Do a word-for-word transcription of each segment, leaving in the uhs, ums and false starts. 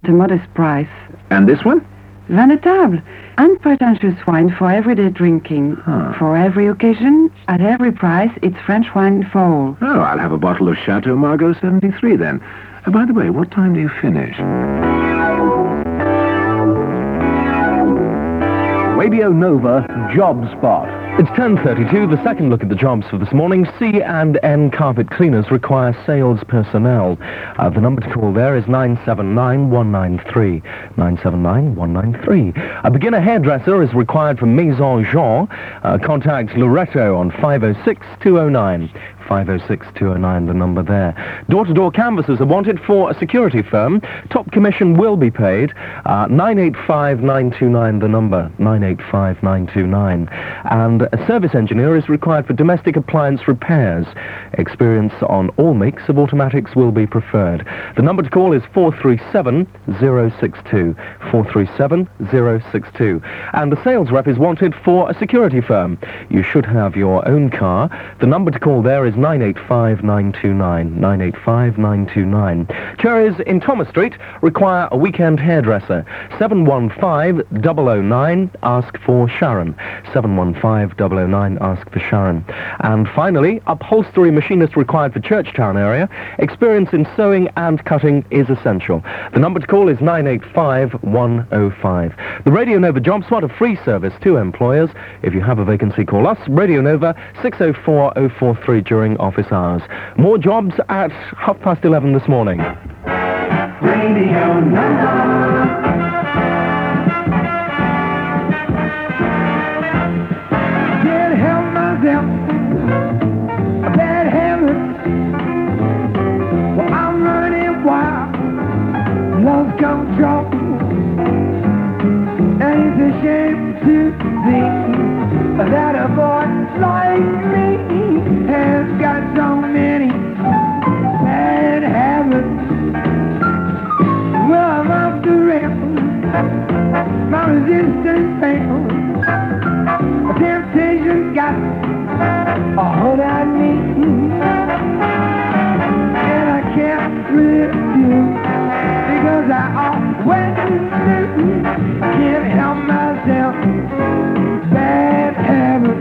a modest price. And this one? Vin de table, unpretentious wine for everyday drinking. Huh. For every occasion, at every price, it's French wine for all. Oh, I'll have a bottle of Chateau Margaux seventy-three then. Uh, by the way, what time do you finish? Radio Nova Job Spot. It's ten thirty-two, the second look at the jobs for this morning. C and N Carpet Cleaners require sales personnel. Uh, the number to call there is nine seven nine, one nine three. nine seven nine, one nine three. A beginner hairdresser is required from Maison Jean. Uh, contact Loretto on five oh six, two oh nine. five oh six, two oh nine, the number there. Door-to-door canvassers are wanted for a security firm. Top commission will be paid. Uh, nine eight five, nine two nine, the number. nine eight five, nine two nine. And a service engineer is required for domestic appliance repairs. Experience on all makes of automatics will be preferred. The number to call is four three seven, zero six two. four three seven, zero six two. And the sales rep is wanted for a security firm. You should have your own car. The number to call there is nine eight five, nine two nine. nine eight five, nine two nine. Cherries in Thomas Street require a weekend hairdresser. seven one five, zero zero nine, ask for Sharon. seven one five, zero zero nine, ask for Sharon. And finally, upholstery machinist required for Churchtown area. Experience in sewing and cutting is essential. The number to call is nine eight five, one oh five. The Radio Nova Job Spot, a free service to employers. If you have a vacancy, call us, Radio Nova, six oh four, oh four three during office hours. More jobs at half past eleven this morning. Radio Nova. Can't help myself, a bad habit. Well, I'm running wild, love control. And it's a shame to think that a boy like me has got so many bad habits. Well, I'm off the rails, my resistance fails. Temptation got a hold on me, and I can't refuse because I always do. Can't help myself, bad habit.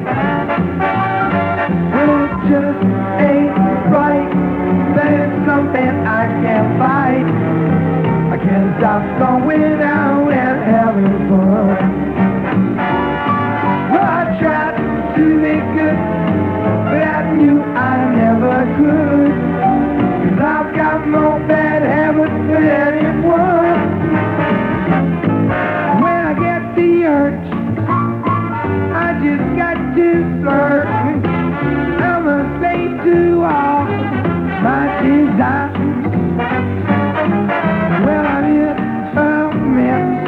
Well, it just ain't right, but it's something I can't fight. I can't stop going out and having fun. Well, I tried to make good, but I knew I never could. 'Cause I've got more bad habits than anyone. When I get the urge, I just got to flirt. I'm a slave to all my desires. Well, I'm in a mess.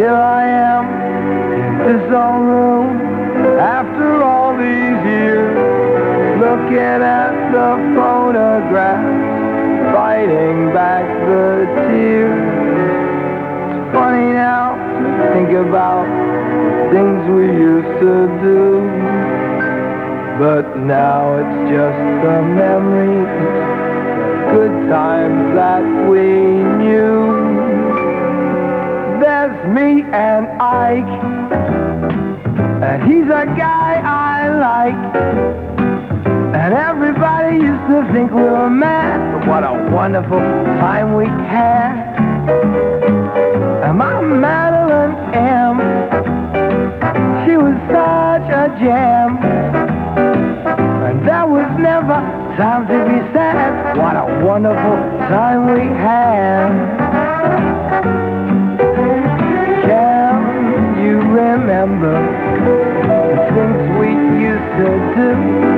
Here I am in this old room after all these years, looking at the photographs, fighting back the tears. It's funny now to think about things we used to do, but now it's just the memories, good times that we knew. There's me and Ike, and he's a guy I like, and everybody used to think we were mad, but what a wonderful time we had. And my Madeline M, she was such a gem, and there was never time to be sad. What a wonderful time we had. Can you remember the things we used to do?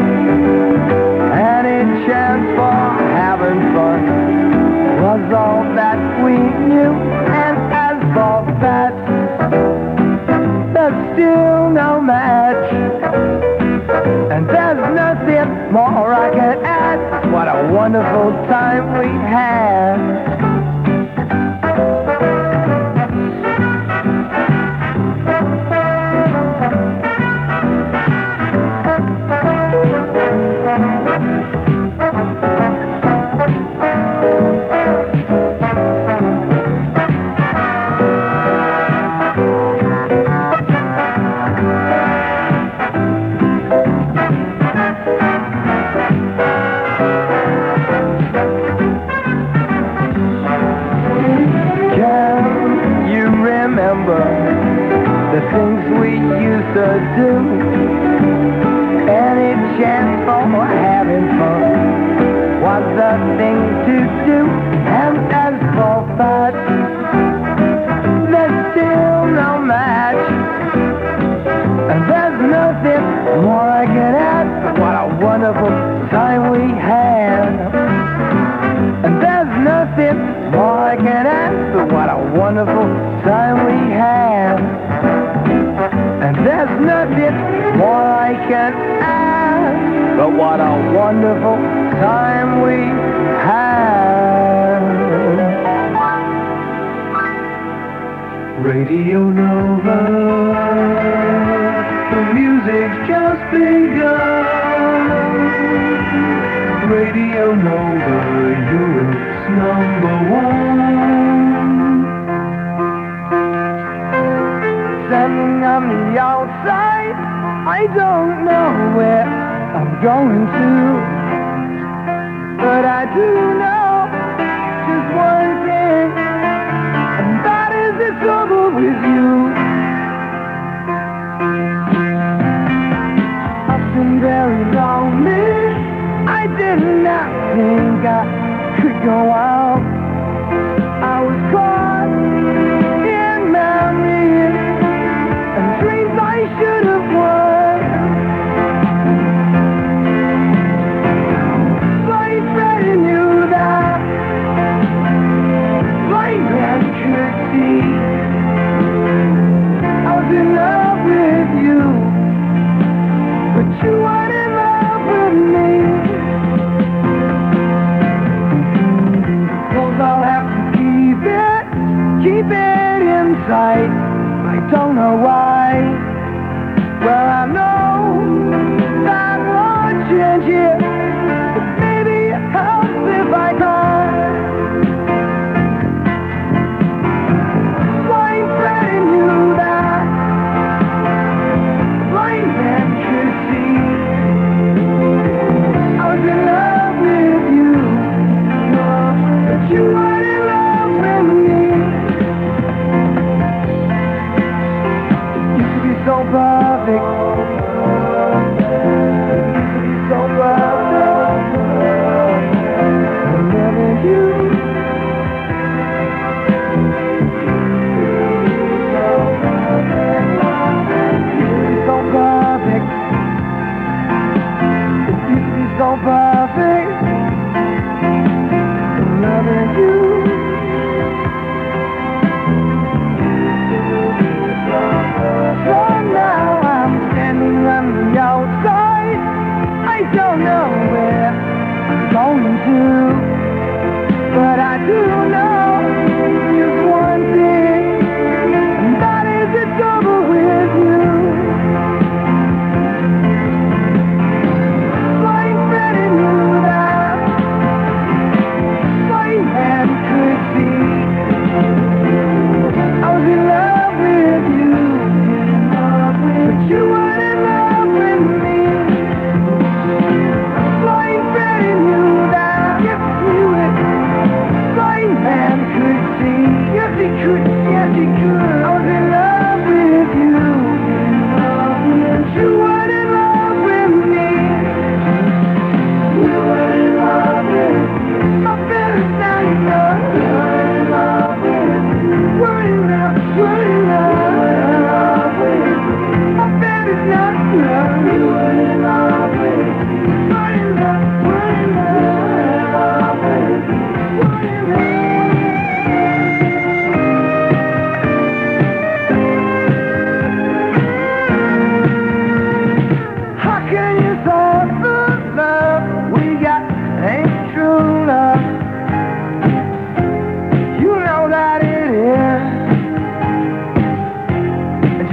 Any chance for having fun was all that we knew. And as for that, there's still no match, and there's nothing more I can add. What a wonderful time we had. The things we used to do, any chance for having fun was the thing to do. And as for that, there's still no match, and there's nothing more I can add. What a wonderful time we had, and there's nothing more I can add. But what a wonderful time we had. And there's nothing more I can add, but what a wonderful time we had. Radio Nova, the music's just begun. Radio Nova, Europe's number one. Standing on the outside, I don't know where I'm going to, but I do know just one thing, and that is it's over with you. I've been very lonely, I did not think I could go out. I was caught in memories and dreams I should have won. Blind Freddy knew that, blind man could see I was in love with you, but you weren't in love with me. Cause I'll have to keep it, keep it inside. I don't know why. Well, I know that won't change it, but maybe it helps if I try. Blind Freddy knew that, blind man could see I was in love with you, but you weren't in love with me. Used to be so perfect, used to be so perfect, I'm loving you. Used to be so perfect, used to be so perfect, I'm loving you.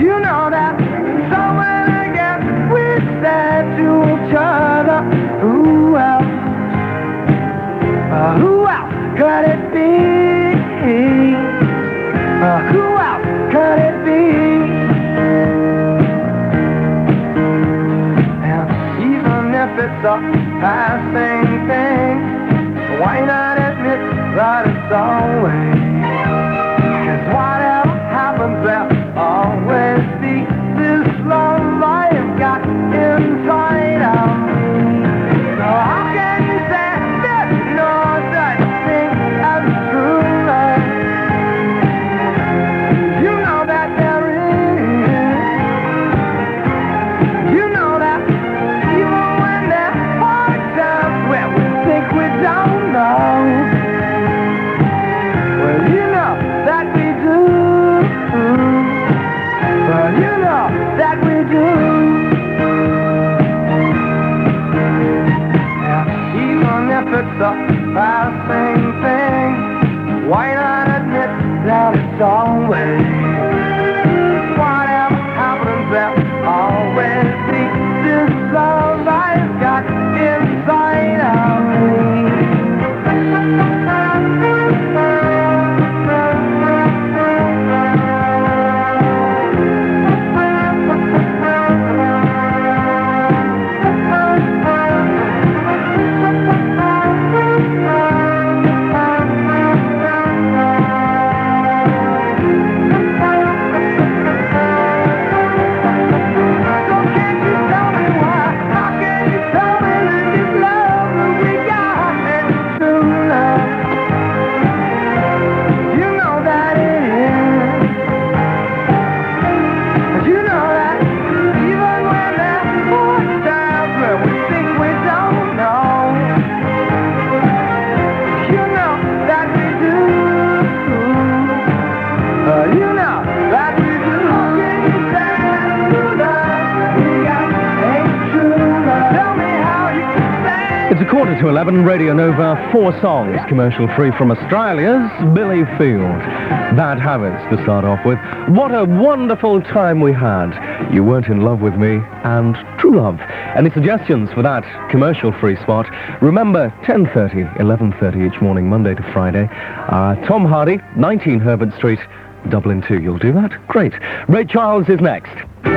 You know that someone again we said to each other, who else, uh, who else could it be? Uh, who else could it be? And even if it's a passing thing, why not admit that it's always? 'Cause whatever happens, there'll always be this love I've got inside of me. So how can you say there's no such thing as true love? You know that there is. You know that even when there are times where we think we don't know, well, you know that we do. Well, you know that we do. Yeah, even if it's a passing thing, why not admit that it's always? Whatever happens, there'll always be this love I've got inside of me. It's a quarter to eleven, Radio Nova, four songs, commercial-free from Australia's Billy Field. Bad Habits to start off with. What a wonderful time we had. You Weren't in Love with Me and True Love. Any suggestions for that commercial-free spot? Remember, ten thirty, eleven thirty each morning, Monday to Friday. Uh, Tom Hardy, nineteen Herbert Street, Dublin two. You'll do that? Great. Ray Charles is next.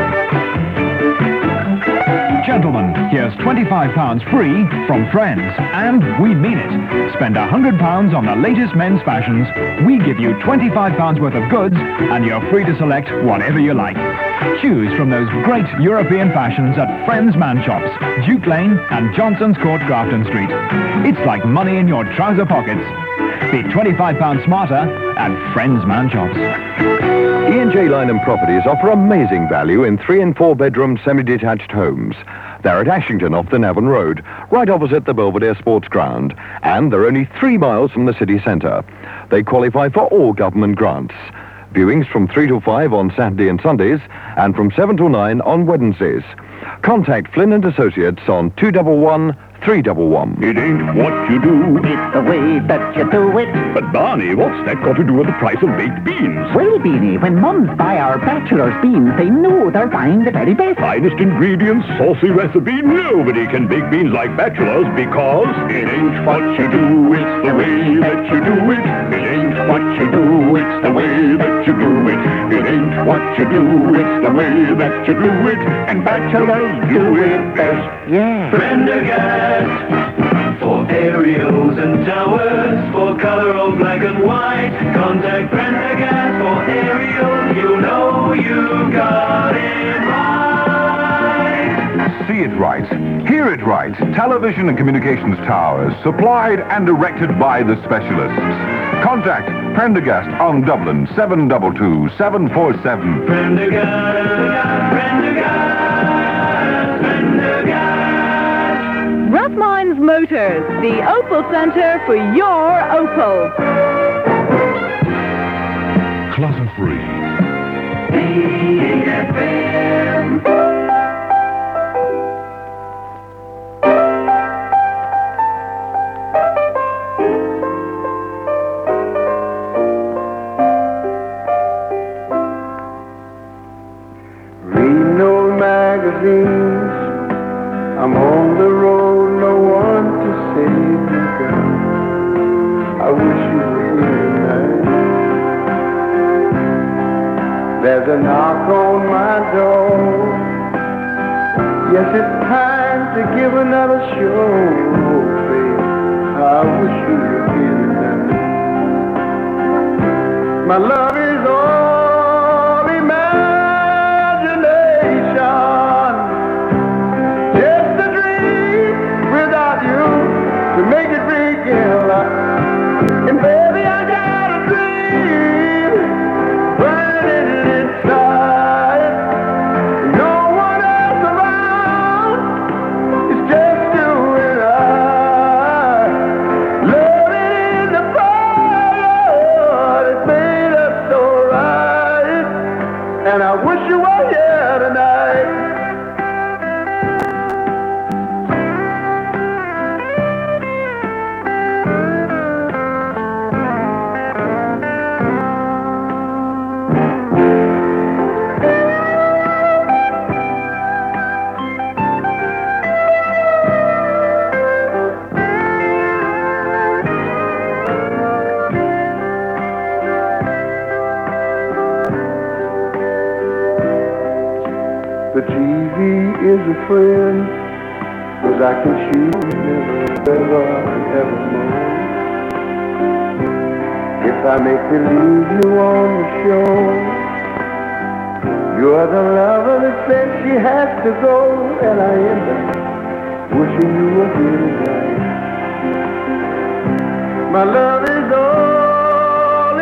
Gentlemen, here's twenty-five pounds free from Friends, and we mean it. Spend one hundred pounds on the latest men's fashions, we give you twenty-five pounds worth of goods, and you're free to select whatever you like. Choose from those great European fashions at Friends Man Shops, Duke Lane and Johnson's Court, Grafton Street. It's like money in your trouser pockets. Be twenty-five pounds smarter at Friends Man Shops. E and J Lynham Properties offer amazing value in three and four bedroom semi-detached homes. They're at Ashington off the Navan Road, right opposite the Belvedere Sports Ground, and they're only three miles from the city centre. They qualify for all government grants. Viewings from three to five on Saturday and Sundays, and from seven to nine on Wednesdays. Contact Flynn and Associates on two one one, three one one. It ain't what you do, It's the way that you do it. but Barney, what's that got to do with the price of baked beans? Well, Beanie, when mums buy our bachelor's beans, they know they're buying the very best. Finest ingredients, saucy recipe, nobody can bake beans like bachelors because it ain't what you do, it's the way that you do it. It ain't what you do, it's the way that you do it. It ain't what you do, it's the way that you do it. And bachelors do it best. Yeah. Prendergast for aerials and towers, for colour of black and white. Contact Prendergast for aerials, you know you got it right. See it right, hear it right. Television and communications towers, supplied and erected by the specialists. Contact Prendergast on Dublin, seven two two, seven four seven. Prendergast, Prendergast, Prendergast. Rathmines Motors, the Opel Centre for your Opel. Clutter free. B F M. magazines. I'm on the road, no one to save me, girl. I wish you were here tonight. There's a knock on my door. Yes, it's time to give another show, babe. I wish you were here tonight. My love is all imagination, just a dream without you to make it real. And baby, I got a dream burning inside. No one else around, it's just you and I. Loving in the fire, it made us so right. And I wish you were here tonight. The T V is a friend, 'cause I can shoot never, ever, ever more. If I make believe you on the show, you're the lover that says she has to go, and I end up wishing you were here tonight. My love is all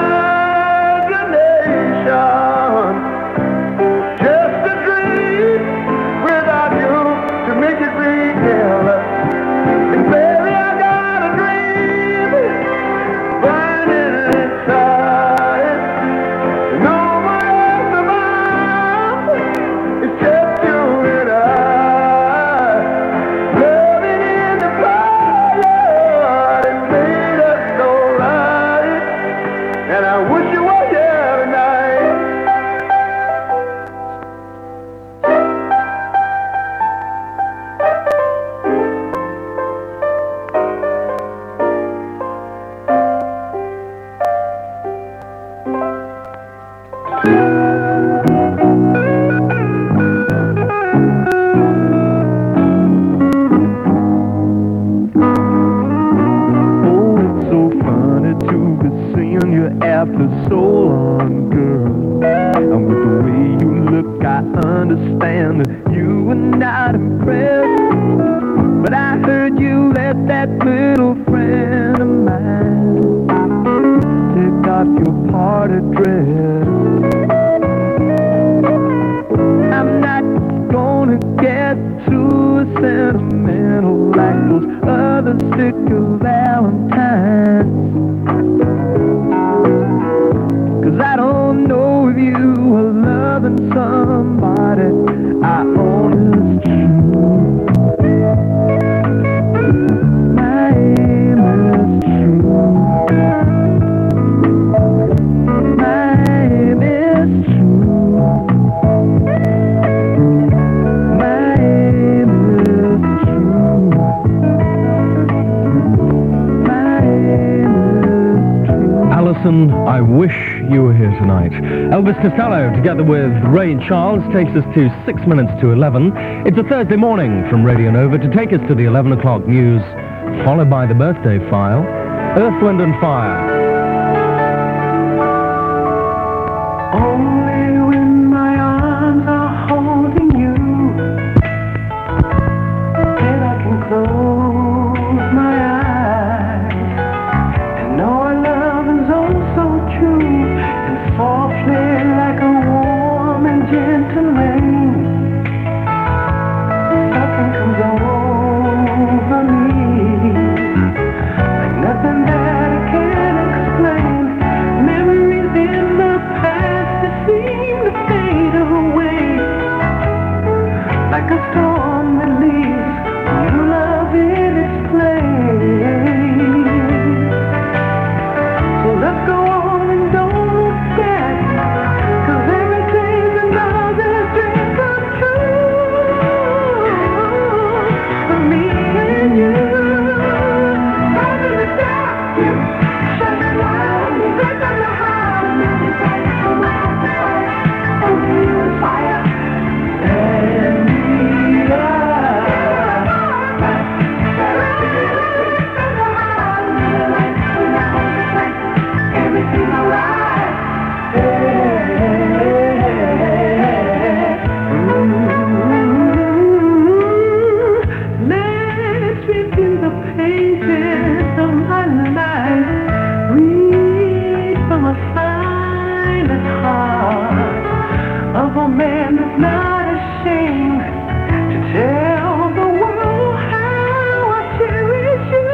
imagination, just a dream without you to make it real. And baby, I got a dream burning inside. No one else around, it's just you and I. Loving in the fire, it made us so right. And I wish you were here tonight. Oh, it's so funny to be seeing you after so long, girl. And with the way you look, I understand that you were not impressed. But I heard you let that little friend of mine take off your party dress. I'm not gonna get too sentimental like those other sticker valentines, 'cause I don't know if you are loving somebody I honest true. My aim is true. My aim is true. My aim is true. My aim is true. Alison, I wish you were here tonight. Elvis Costello, together with Ray Charles, takes us to six minutes to eleven. It's a Thursday morning from Radio Nova to take us to the eleven o'clock news, followed by the birthday file, Earth, Wind and Fire. Only when my arms are holding you that I can close my eyes and know our love is oh so true, and softly like a warm and gentle rain, something comes over me like nothing that I can explain. Memories in the past that seem to fade away, like a storm that leaves new love in its place. So let's go on and don't look back, 'cause everything's another dream. man that's not ashamed to tell the world how I cherish you.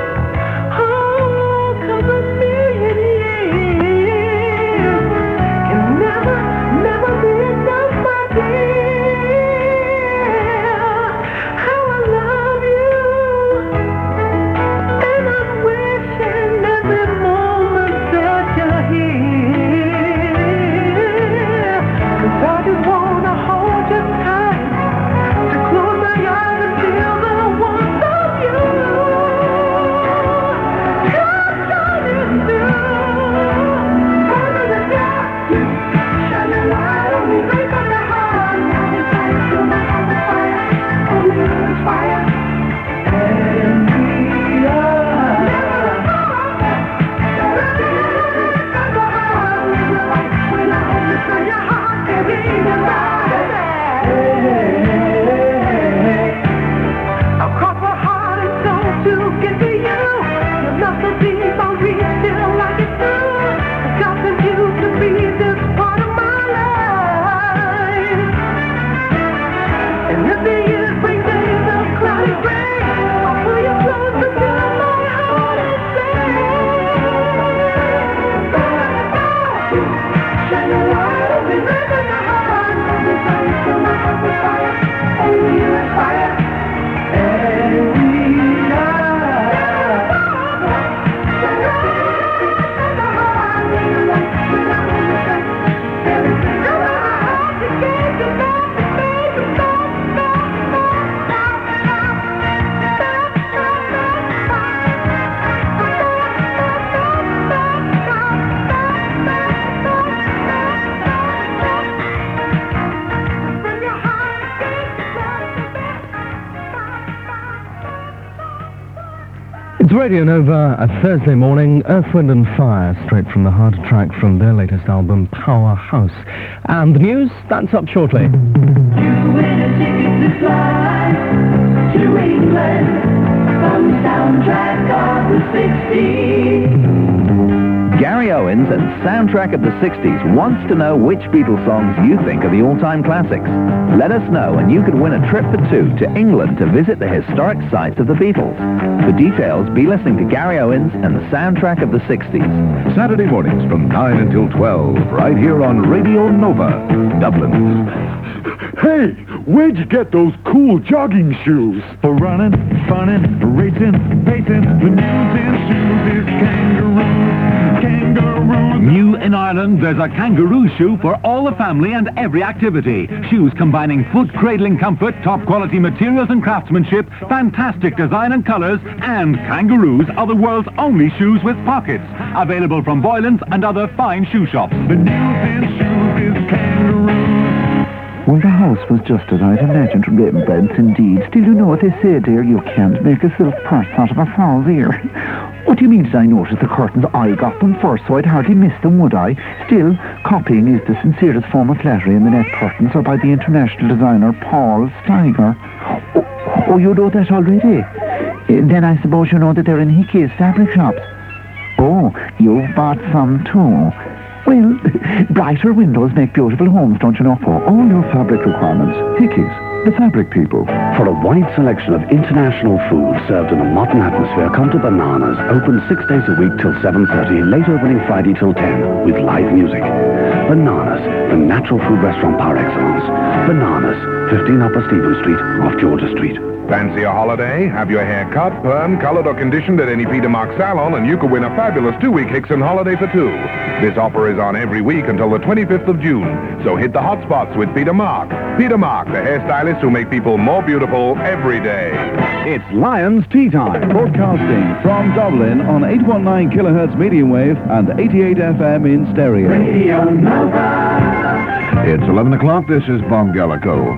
Oh, 'cause a million years can never, never be enough, my dear. How I love you, and I'm wishing every moment that you're here. 'Cause I just wanna hold you tight, to close my eyes and feel the warmth of you. Come shining through, under the dark, shine a light on me, break on the heart. Inside feel my heart with fire, only you is fire. And we are never apart. When I hold you to your heart, baby, you're right. Across my heart and soul to get to you. Your love so deep, I'll reach till I get through. God sent you to be this part of my life. And if the years bring days of cloudy gray, I'll pull you close until my heart is safe. Shine a light on me, break on the heart. Inside fill my heart with fire, only you is fire. And we are shine a light on the heart. When I hold you tight, everything I have to give you back, baby, back, back, bring your heart It's Radio Nova, a Thursday morning, Earth, Wind and Fire, straight from the heart track from their latest album, Powerhouse. And the news, that's up shortly. You win a ticket to fly to England from the soundtrack of the sixties. Gary Owens and Soundtrack of the sixties wants to know which Beatles songs you think are the all-time classics. Let us know and you could win a trip for two to England to visit the historic sites of the Beatles. For details, be listening to Gary Owens and the Soundtrack of the sixties. Saturday mornings from nine until twelve, right here on Radio Nova, Dublin. Hey, where'd you get those cool jogging shoes? For running, funning, racing, pacing, the news in shoes is kangaroos, kangaroos. New in Ireland, there's a kangaroo shoe for all the family and every activity. Shoes combining foot cradling comfort, top quality materials and craftsmanship, fantastic design and colours, and kangaroos are the world's only shoes with pockets. Available from Boylan's and other fine shoe shops. The news in shoes is kangaroos. Well, the house was just as I'd imagined, Rembrandts indeed. Still, you know what they say, dear, you can't make a silk purse out of a fowl's ear. What do you mean, did I notice the curtains? I got them first, so I'd hardly miss them, would I? Still, copying is the sincerest form of flattery, and the net curtains are by the international designer Paul Steiger. Oh, oh you know that already? Uh, then I suppose you know that they're in Hickey's fabric shops. Oh, you've bought some too. Well, brighter windows make beautiful homes, don't you know? For all your fabric requirements, Hickey's, the fabric people. For a wide selection of international food served in a modern atmosphere, come to Bananas, open six days a week till seven thirty, late opening Friday till ten, with live music. Bananas, the natural food restaurant par excellence. Bananas, fifteen Upper Stephen Street, off Georgia Street. Fancy a holiday? Have your hair cut, permed, colored, or conditioned at any Peter Mark salon, and you could win a fabulous two-week Hickson holiday for two. This offer is on every week until the twenty-fifth of June. So hit the hot spots with Peter Mark. Peter Mark, the hairstylist who make people more beautiful every day. It's Lions Tea Time, broadcasting from Dublin on eight nineteen kilohertz medium wave and eighty-eight F M in stereo. Radio Nova. It's eleven o'clock. This is Bob Gallico.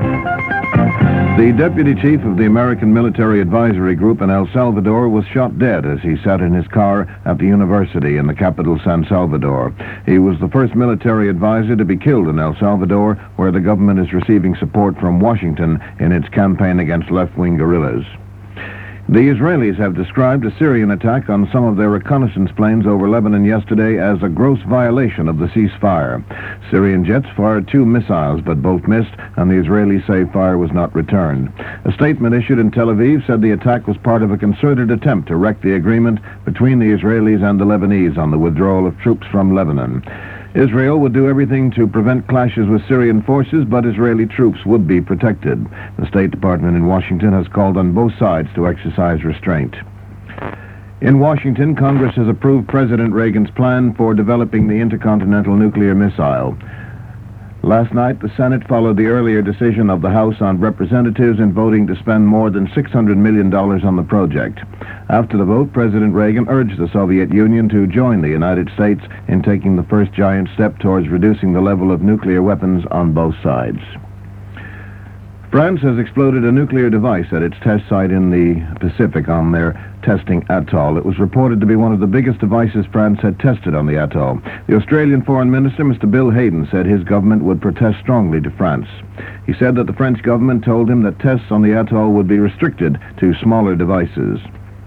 The deputy chief of the American Military Advisory Group in El Salvador was shot dead as he sat in his car at the university in the capital, San Salvador. He was the first military advisor to be killed in El Salvador, where the government is receiving support from Washington in its campaign against left-wing guerrillas. The Israelis have described a Syrian attack on some of their reconnaissance planes over Lebanon yesterday as a gross violation of the ceasefire. Syrian jets fired two missiles, but both missed, and the Israelis say fire was not returned. A statement issued in Tel Aviv said the attack was part of a concerted attempt to wreck the agreement between the Israelis and the Lebanese on the withdrawal of troops from Lebanon. Israel would do everything to prevent clashes with Syrian forces, but Israeli troops would be protected. The State Department in Washington has called on both sides to exercise restraint. In Washington, Congress has approved President Reagan's plan for developing the intercontinental nuclear missile. Last night, the Senate followed the earlier decision of the House on Representatives in voting to spend more than six hundred million dollars on the project. After the vote, President Reagan urged the Soviet Union to join the United States in taking the first giant step towards reducing the level of nuclear weapons on both sides. France has exploded a nuclear device at its test site in the Pacific on their testing atoll. It was reported to be one of the biggest devices France had tested on the atoll. The Australian Foreign Minister, Mister Bill Hayden, said his government would protest strongly to France. He said that the French government told him that tests on the atoll would be restricted to smaller devices.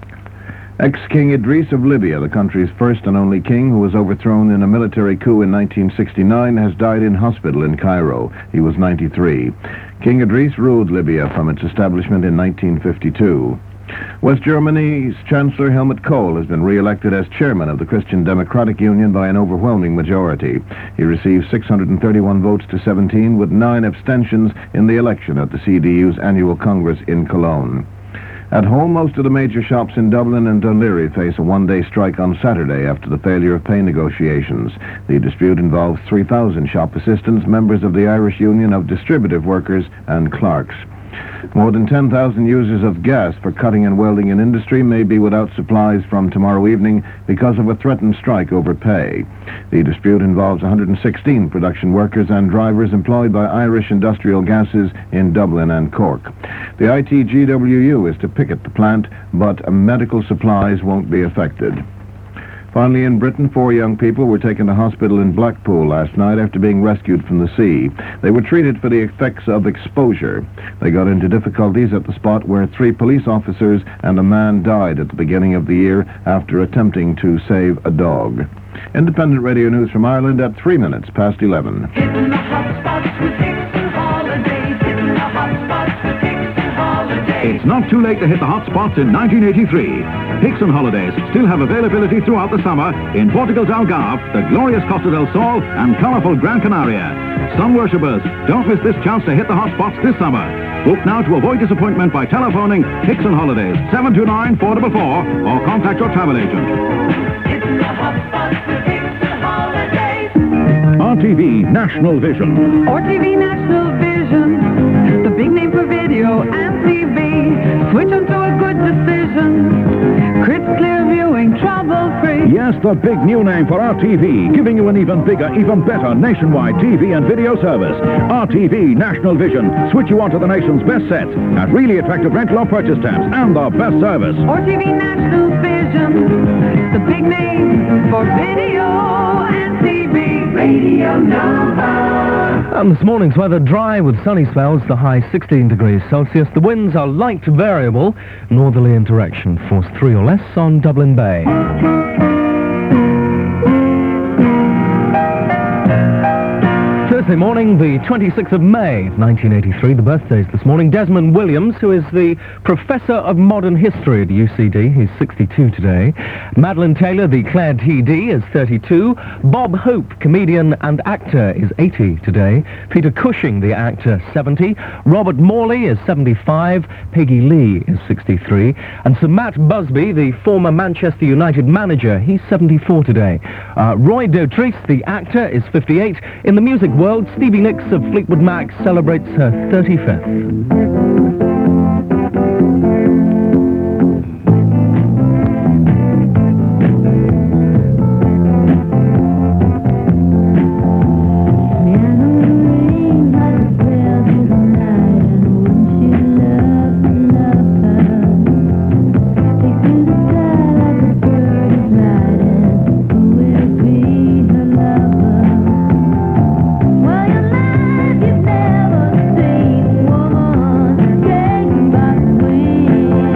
Ex-King Idris of Libya, the country's first and only king who was overthrown in a military coup in nineteen sixty-nine, has died in hospital in Cairo. He was ninety-three. King Idris ruled Libya from its establishment in nineteen fifty-two. West Germany's Chancellor Helmut Kohl has been re-elected as chairman of the Christian Democratic Union by an overwhelming majority. He received six hundred thirty-one votes to seventeen, with nine abstentions in the election at the C D U's annual Congress in Cologne. At home, most of the major shops in Dublin and Dún Laoghaire face a one-day strike on Saturday after the failure of pay negotiations. The dispute involves three thousand shop assistants, members of the Irish Union of Distributive Workers, and clerks. More than ten thousand users of gas for cutting and welding in industry may be without supplies from tomorrow evening because of a threatened strike over pay. The dispute involves one hundred sixteen production workers and drivers employed by Irish Industrial Gases in Dublin and Cork. The I T G W U is to picket the plant, but medical supplies won't be affected. Finally, in Britain, four young people were taken to hospital in Blackpool last night after being rescued from the sea. They were treated for the effects of exposure. They got into difficulties at the spot where three police officers and a man died at the beginning of the year after attempting to save a dog. Independent Radio News from Ireland at three minutes past eleven. Hitting the hot spots with Dixon Holidays. Hitting the hot spots with Dixon Holidays. It's not too late to hit the hot spots in nineteen eighty-three. Dixon Holidays still have availability throughout the summer in Portugal's Algarve, the glorious Costa del Sol, and colourful Gran Canaria. Sun worshippers, don't miss this chance to hit the hot spots this summer. Book now to avoid disappointment by telephoning Dixon Holidays, seven two nine, four four four, or contact your travel agent. Hitting the hot spots with Dixon Holidays. R T V National Vision. R T V National Vision, the big name for video and T V. Switch on to a good decision. Crisp, clear viewing, trouble-free. Yes, the big new name for R T V, giving you an even bigger, even better nationwide T V and video service. R T V National Vision. Switch you on to the nation's best sets at really attractive rental or purchase terms and the best service. R T V National Vision, the big name for video and T V. Radio Nova. And this morning's weather dry with sunny spells, the high sixteen degrees Celsius. The winds are light to variable, northerly in direction, force three or less on Dublin Bay. Thursday morning, the twenty-sixth of May, nineteen eighty-three, the birthdays this morning. Desmond Williams, who is the Professor of Modern History at U C D, he's sixty-two today. Madeline Taylor, the Claire T D, is thirty-two. Bob Hope, comedian and actor, is eighty today. Peter Cushing, the actor, seventy. Robert Morley is seventy-five. Peggy Lee is sixty-three. And Sir Matt Busby, the former Manchester United manager, he's seventy-four today. Uh, Roy Dotrice, the actor, is fifty-eight. In the music world, Stevie Nicks of Fleetwood Mac celebrates her thirty-fifth. Well, your life you've never seen, woman, taken by the wind.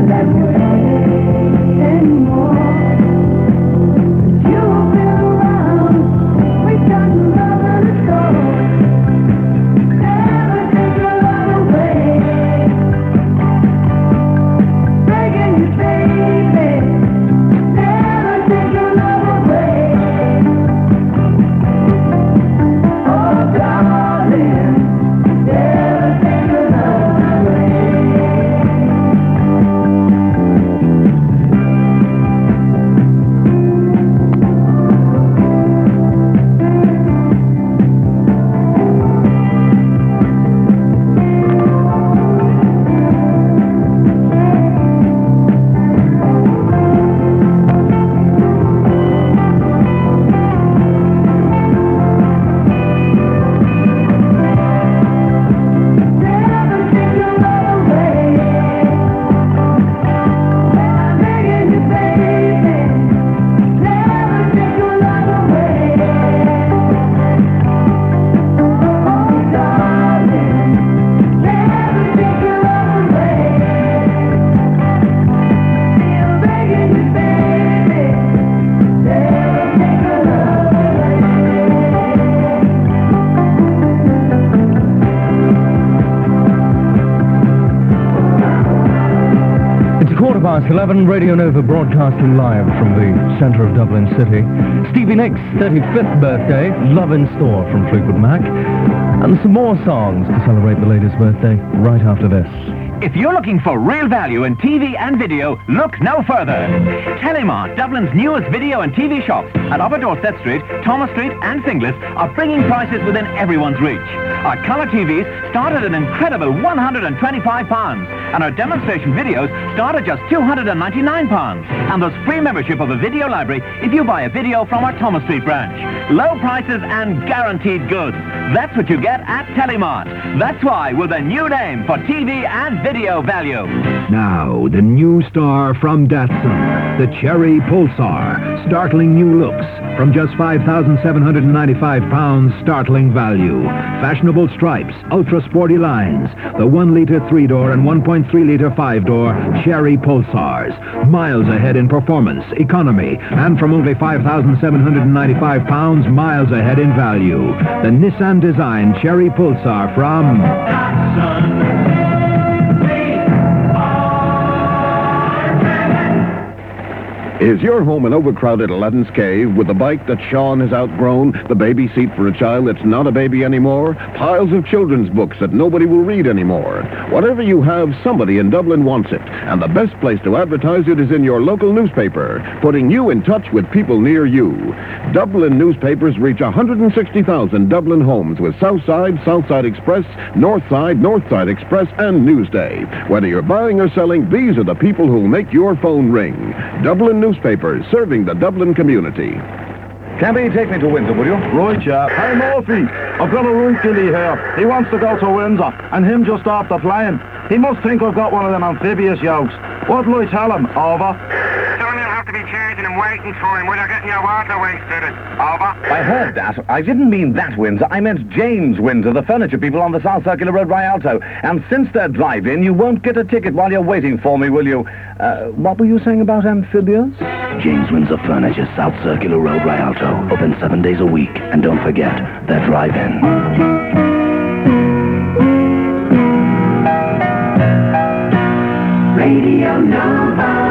that way anymore. You've been around, we got love in the store. Never take your love away. Begging you, baby, never take your love away. Oh, darling, never take your love away. Quarter past eleven, Radio Nova broadcasting live from the centre of Dublin City. Stevie Nicks' thirty-fifth birthday, Love in Store from Fleetwood Mac. And some more songs to celebrate the latest birthday right after this. If you're looking for real value in T V and video, look no further. Telemart, Dublin's newest video and T V shops at Upper Dorset Street, Thomas Street and Finglas are bringing prices within everyone's reach. Our colour T Vs start at an incredible one hundred twenty-five pounds and our demonstration videos start at just two hundred ninety-nine pounds. And there's free membership of the video library if you buy a video from our Thomas Street branch. Low prices and guaranteed goods. That's what you get at Telemart. That's why we're the new name for T V and video value. Now, the new star from Datsun, the Cherry Pulsar. Startling new looks from just five thousand seven hundred ninety-five pounds, startling value. Fashionable stripes, ultra sporty lines, the one litre three-door and one point three litre five-door Cherry Pulsars. Miles ahead in performance, economy, and from only five thousand seven hundred ninety-five pounds, miles ahead in value. The Nissan designed Cherry Pulsar from Datsun. Is your home an overcrowded Aladdin's Cave with a bike that Sean has outgrown, the baby seat for a child that's not a baby anymore, piles of children's books that nobody will read anymore? Whatever you have, somebody in Dublin wants it, and the best place to advertise it is in your local newspaper, putting you in touch with people near you. Dublin newspapers reach one hundred sixty thousand Dublin homes with Southside, Southside Express, Northside, Northside Express, and Newsday. Whether you're buying or selling, these are the people who'll make your phone ring. Dublin newspapers, serving the Dublin community. Campy, take me to Windsor, will you? Right, yeah. Hey, Murphy, I've got a right gilly here. He wants to go to Windsor, and him just off the plane. He must think I've got one of them amphibious yokes. What'll I tell him? Over. Son, you'll have to be charging him waiting for him while you're getting your water wasted. Over. I heard that. I didn't mean that Windsor. I meant James Windsor, the furniture people on the South Circular Road, Rialto. And since they're drive-in, you won't get a ticket while you're waiting for me, will you? Uh, what were you saying about amphibious? James Windsor Furniture, South Circular Road, Rialto. Open seven days a week. And don't forget, they're drive-in. Radio Nova.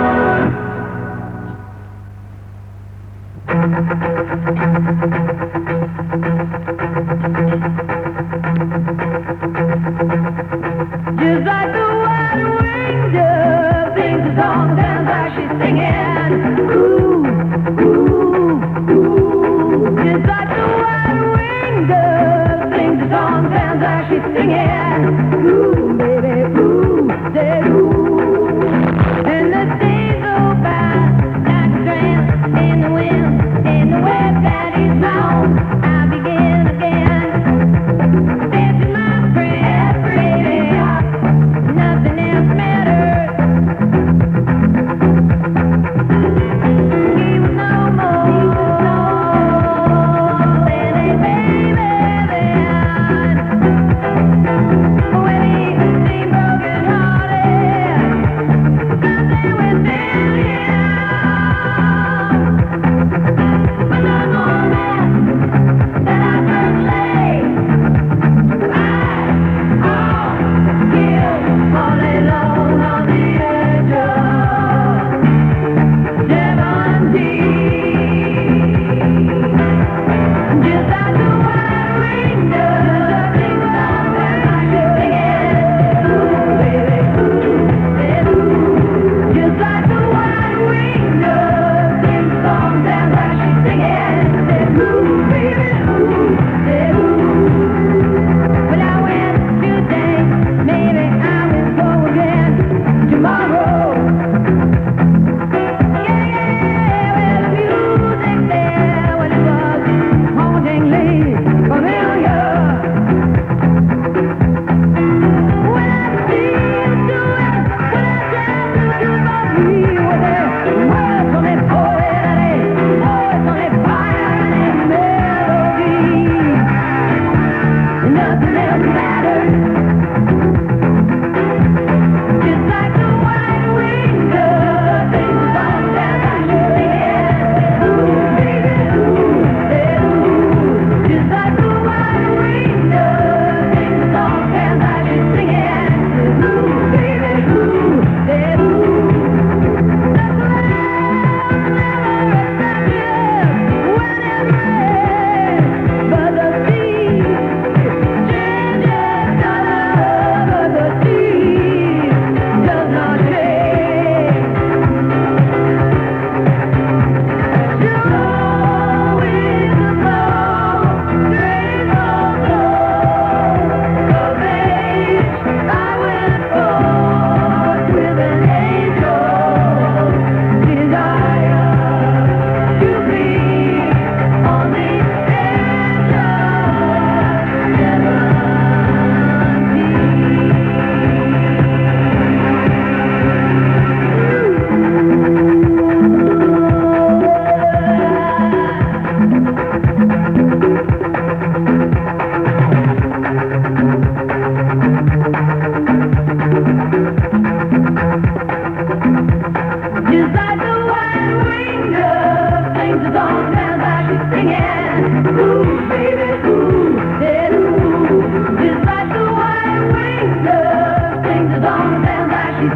Just like the one winged dove sings a song, dance like she's singing. Ooh, ooh, ooh. Just like the one winged dove sings a song, dance like she's singing. Ooh, baby, ooh, say ooh. And the days go by like a strand in the wind, in the web that is blown. I begin again, dancing my friend, baby. Nothing else matters. He was no more than a baby then. When he seemed broken hearted.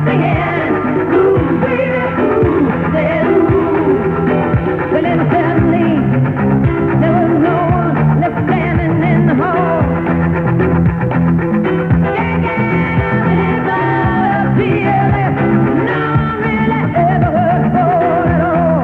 singing, ooh, baby, ooh, said ooh. Well, then suddenly, there was no one left standing in the hall. Yeah, yeah, it's all up here left. No one really ever was born at all.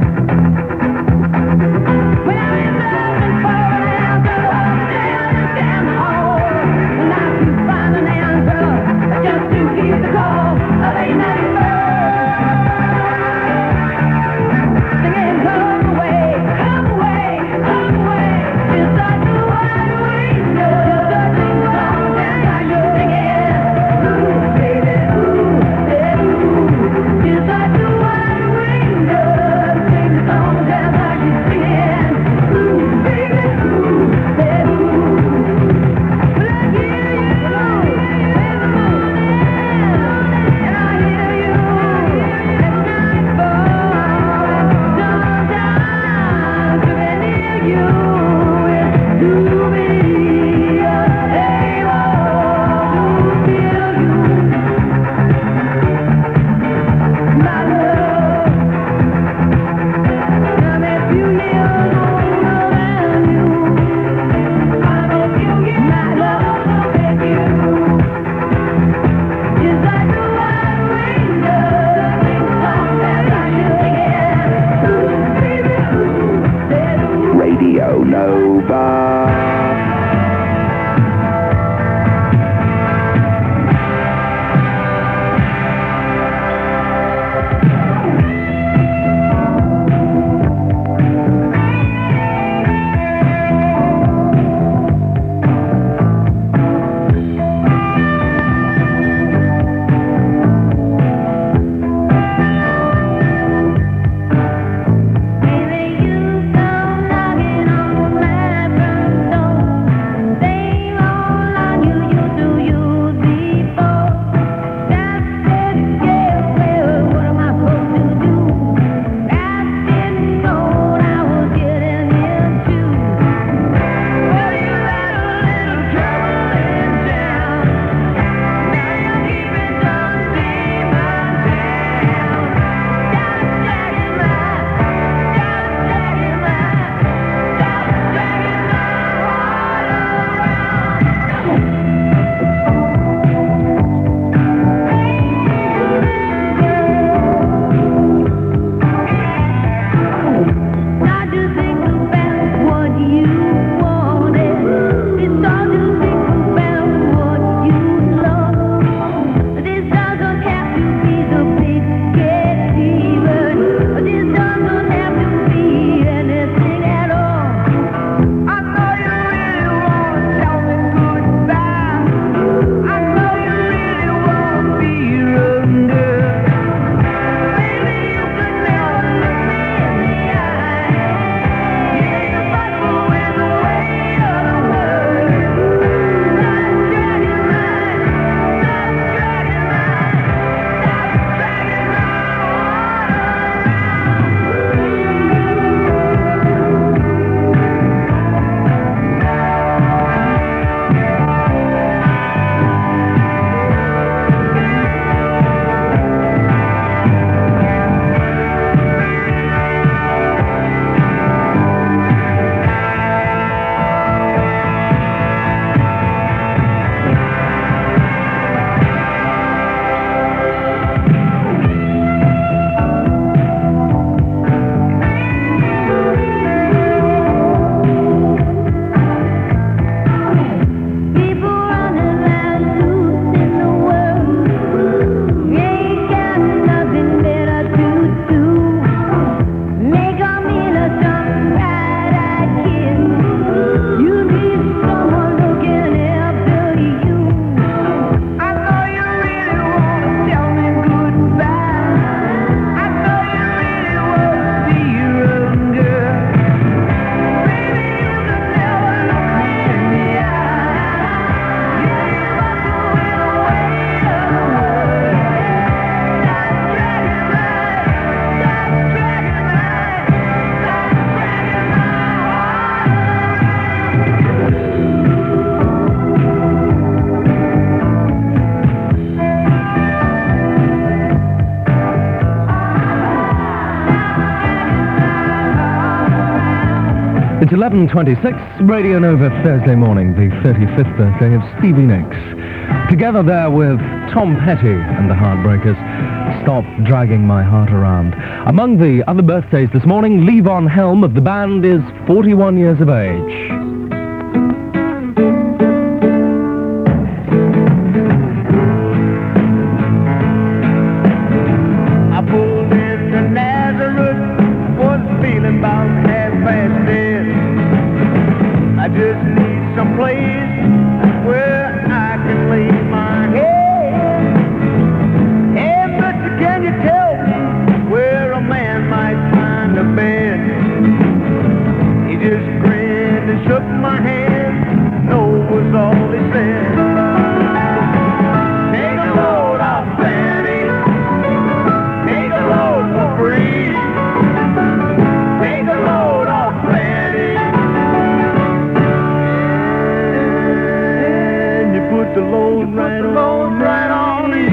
When I remember and fall down, go up, down, and down the hall. And I could find an answer just to hear the call of a night. It's eleven twenty-six, Radio Nova Thursday morning, the thirty-fifth birthday of Stevie Nicks. Together there with Tom Petty and the Heartbreakers, Stop Dragging My Heart Around. Among the other birthdays this morning, Levon Helm of the band is forty-one years of age. I pulled into Nazareth, was feeling about half past dead. I just need some place where I can lay my head. Hey, mister, can you tell me where a man might find a bed? He just grinned and shook my hand, no was all he said. Take a load off Fanny, take a load for free. Take a load off Fanny, and you put the load right on, right on me.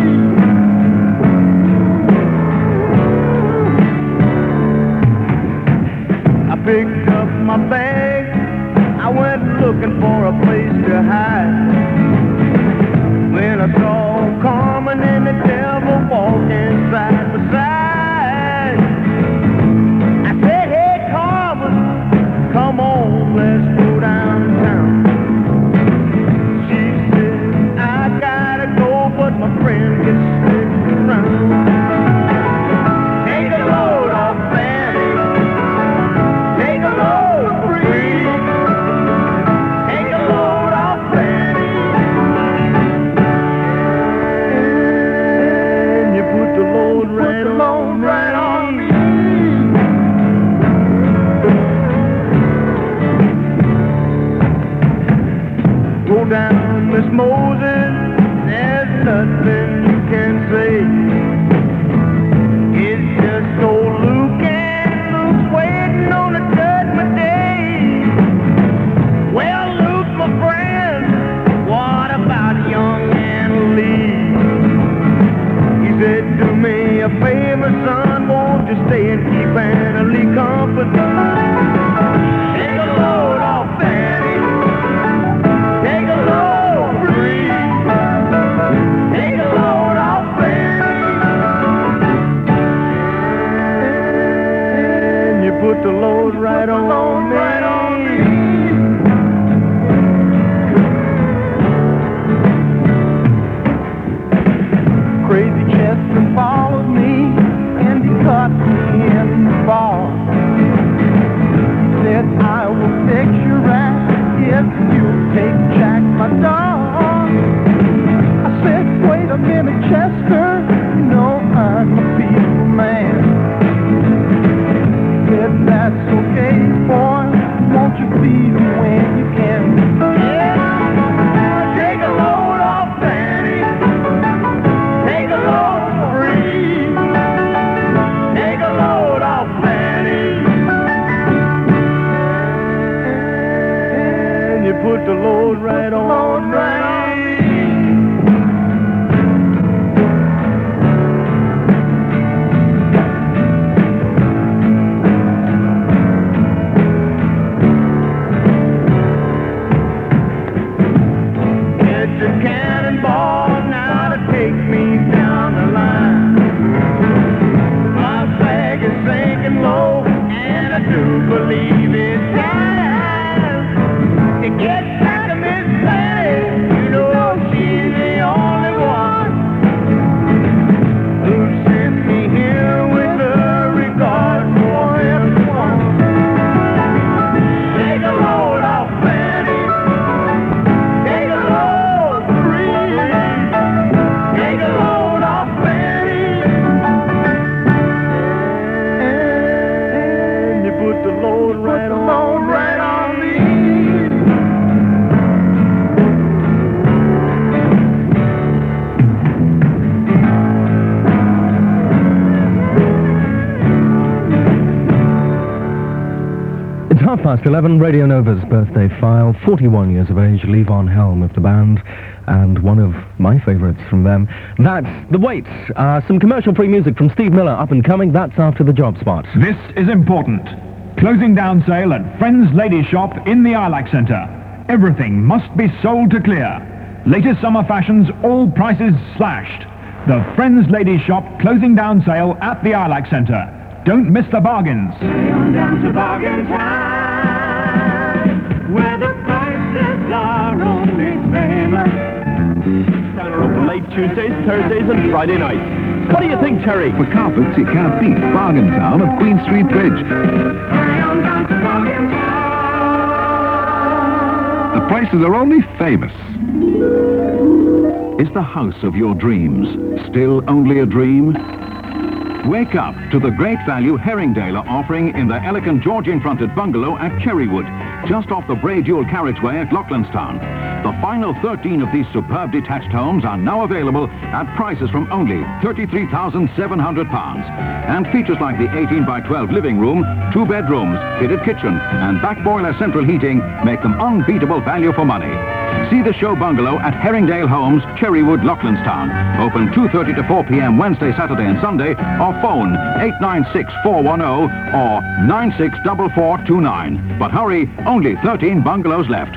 I picked up my bag, I went looking for a place to hide. When I saw Carmen and the devil walking side by side, I said, hey Carmen, come on, let's go downtown. She said, I gotta go, but my friend can stick around. Take a load off Fanny, take a load free. Take a load off Fanny, and you put the load right on, right on me. Go down, Miss Moses, there's nothing you can say. It's just old Luke and Luke's waiting on the judgment day. Well, Luke, my friend, what about young Anna Lee? He said, do me a favor, son, won't you stay and keep Anna Lee company? Take a load off Fanny, take a load free. Take a load off Fanny, and you put the load right on me. Right on me. Crazy Chester followed me, and he caught me in the bar. Said, I will fix your ass if you take Jack, my dog. I said, wait a minute, Chester, you know I'm a people man. He said, that's okay, boy, won't you feed me when you can? Yeah, take a load off Fanny, take a load free. Take a load off Fanny, and you put the load right on, right on me. It's a cannonball now to take me down the line. My flag is sinking low, and I do believe it's time to get back to Miss Fanny. You know she's the only one who sent me here with her regard for everyone. Take a load off Fanny, take a load free. Take a load off Fanny, and you put the load right on, right on me. It's half past eleven, Radio Nova's birthday file, forty-one years of age, Levon Helm of the band, and one of my favourites from them. That's The Wait. Uh, some commercial-free music from Steve Miller up and coming. That's after the job spot. This is important. Closing down sale at Friends Ladies Shop in the Ilac Centre. Everything must be sold to clear. Latest summer fashions, all prices slashed. The Friends Ladies Shop closing down sale at the Ilac Centre. Don't miss the bargains. On down to Bargain Time, where the prices are only famous. Are open late Tuesdays, Thursdays and Friday nights. What do you think, Terry? For carpets you can't beat Bargain Town of Queen Street Bridge. On down to Bargain Town. The prices are only famous. Is the house of your dreams still only a dream? Wake up to the great value Herringdale are offering in the elegant Georgian-fronted bungalow at Cherrywood, just off the Bray Dual carriageway at Loughlinstown. The final thirteen of these superb detached homes are now available at prices from only thirty-three thousand seven hundred pounds. And features like the eighteen by twelve living room, two bedrooms, fitted kitchen, and back boiler central heating make them unbeatable value for money. See the show bungalow at Herringdale Homes, Cherrywood, Loughlinstown. Open two thirty to four p.m. Wednesday, Saturday and Sunday, or phone eight nine six, four one zero or nine six four four two nine. But hurry, only thirteen bungalows left.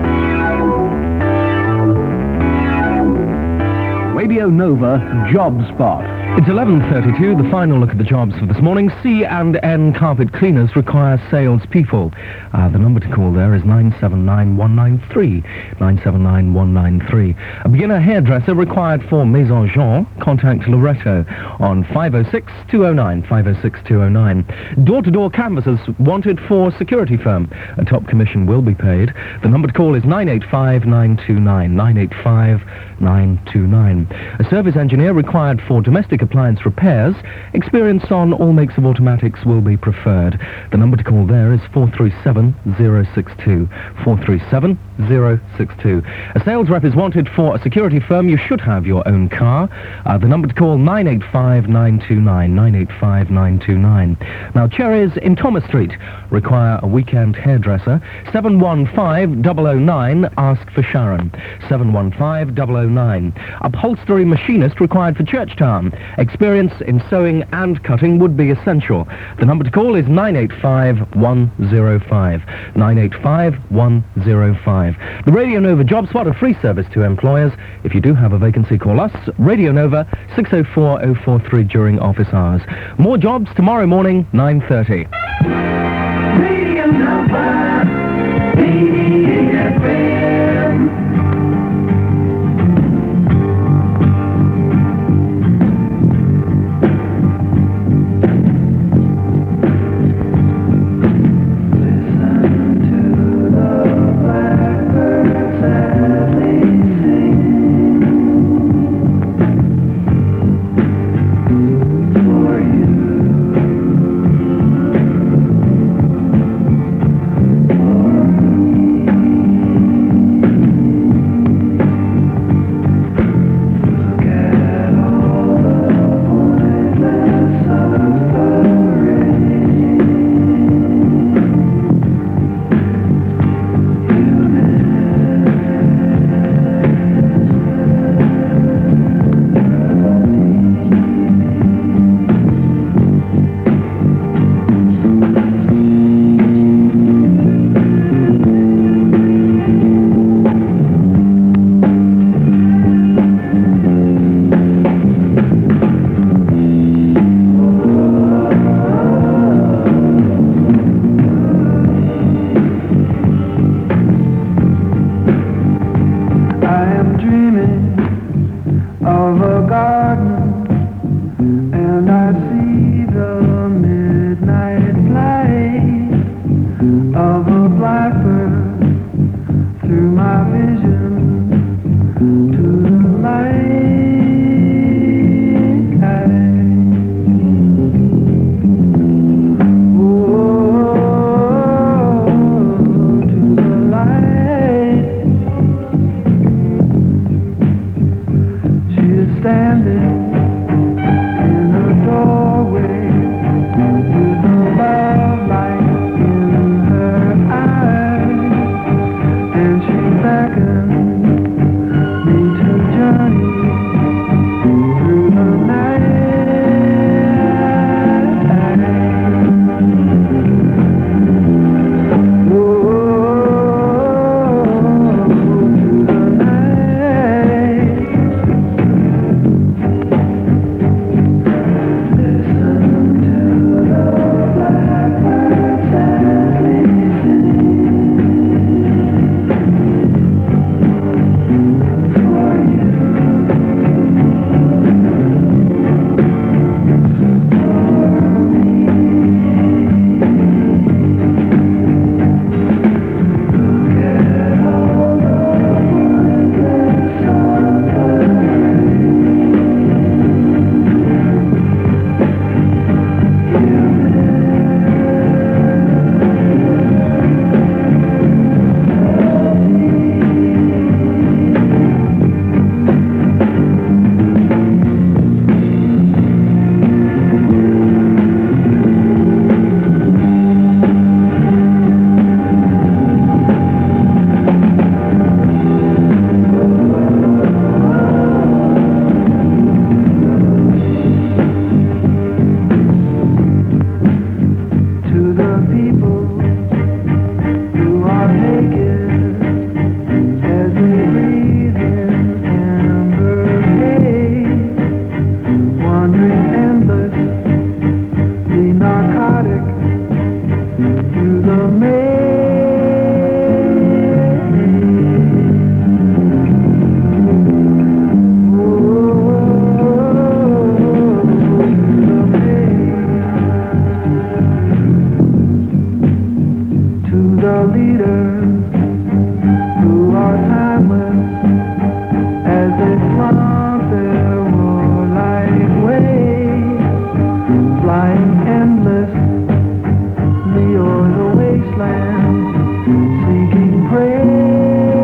Radio Nova Job Spot. It's eleven thirty-two, the final look at the jobs for this morning. C and N Carpet Cleaners require salespeople. Uh, the number to call there is nine seven nine one nine three, nine seven nine one nine three. A beginner hairdresser required for Maison Jean. Contact Loretto on five oh six, two oh nine, five oh six, two oh nine. Door-to-door canvassers wanted for security firm. A top commission will be paid. The number to call is nine eight five, nine two nine, nine eight five, nine two nine. A service engineer required for domestic appliance repairs. Experience on all makes of automatics will be preferred. The number to call there is four three seven, zero six two. four three seven, zero six two. A sales rep is wanted for a security firm. You should have your own car. Uh, the number to call nine eight five, nine two nine, nine eight five, nine two nine. Now, Cherries in Thomas Street require a weekend hairdresser. seven one five, zero zero nine, ask for Sharon. seven one five, zero zero nine. Upholstery machinist required for Churchtown. Experience in sewing and cutting would be essential. The number to call is nine eight five, one oh five. nine eight five, one oh five. The Radio Nova Job Spot, a free service to employers. If you do have a vacancy, call us. Radio Nova, six oh four oh four three during office hours. More jobs tomorrow morning, nine thirty. Radio Nova, eighty-eight F M. wandering endless, the narcotic through the maze. To the leaders who are timeless as they flaunt their warlike ways, flying endless, o'er the wasteland, seeking praise.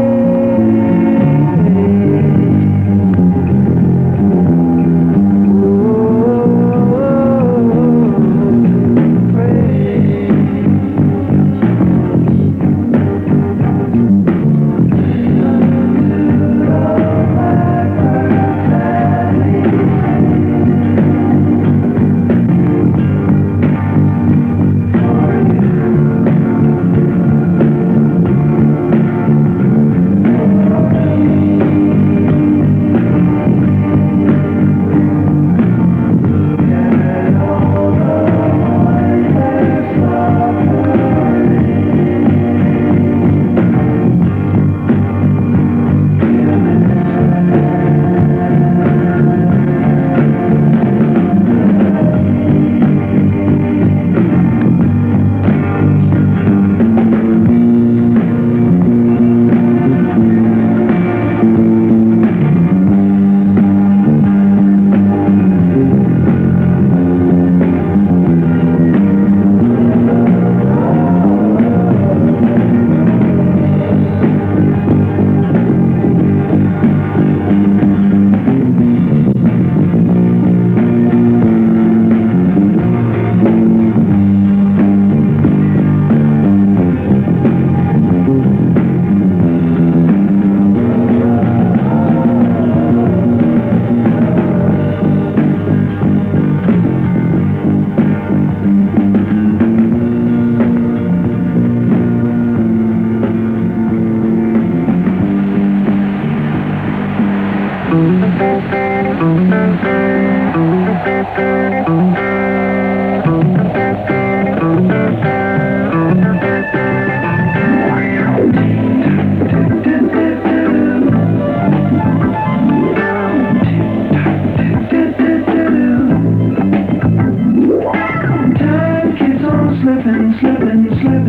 Slipping, slipping,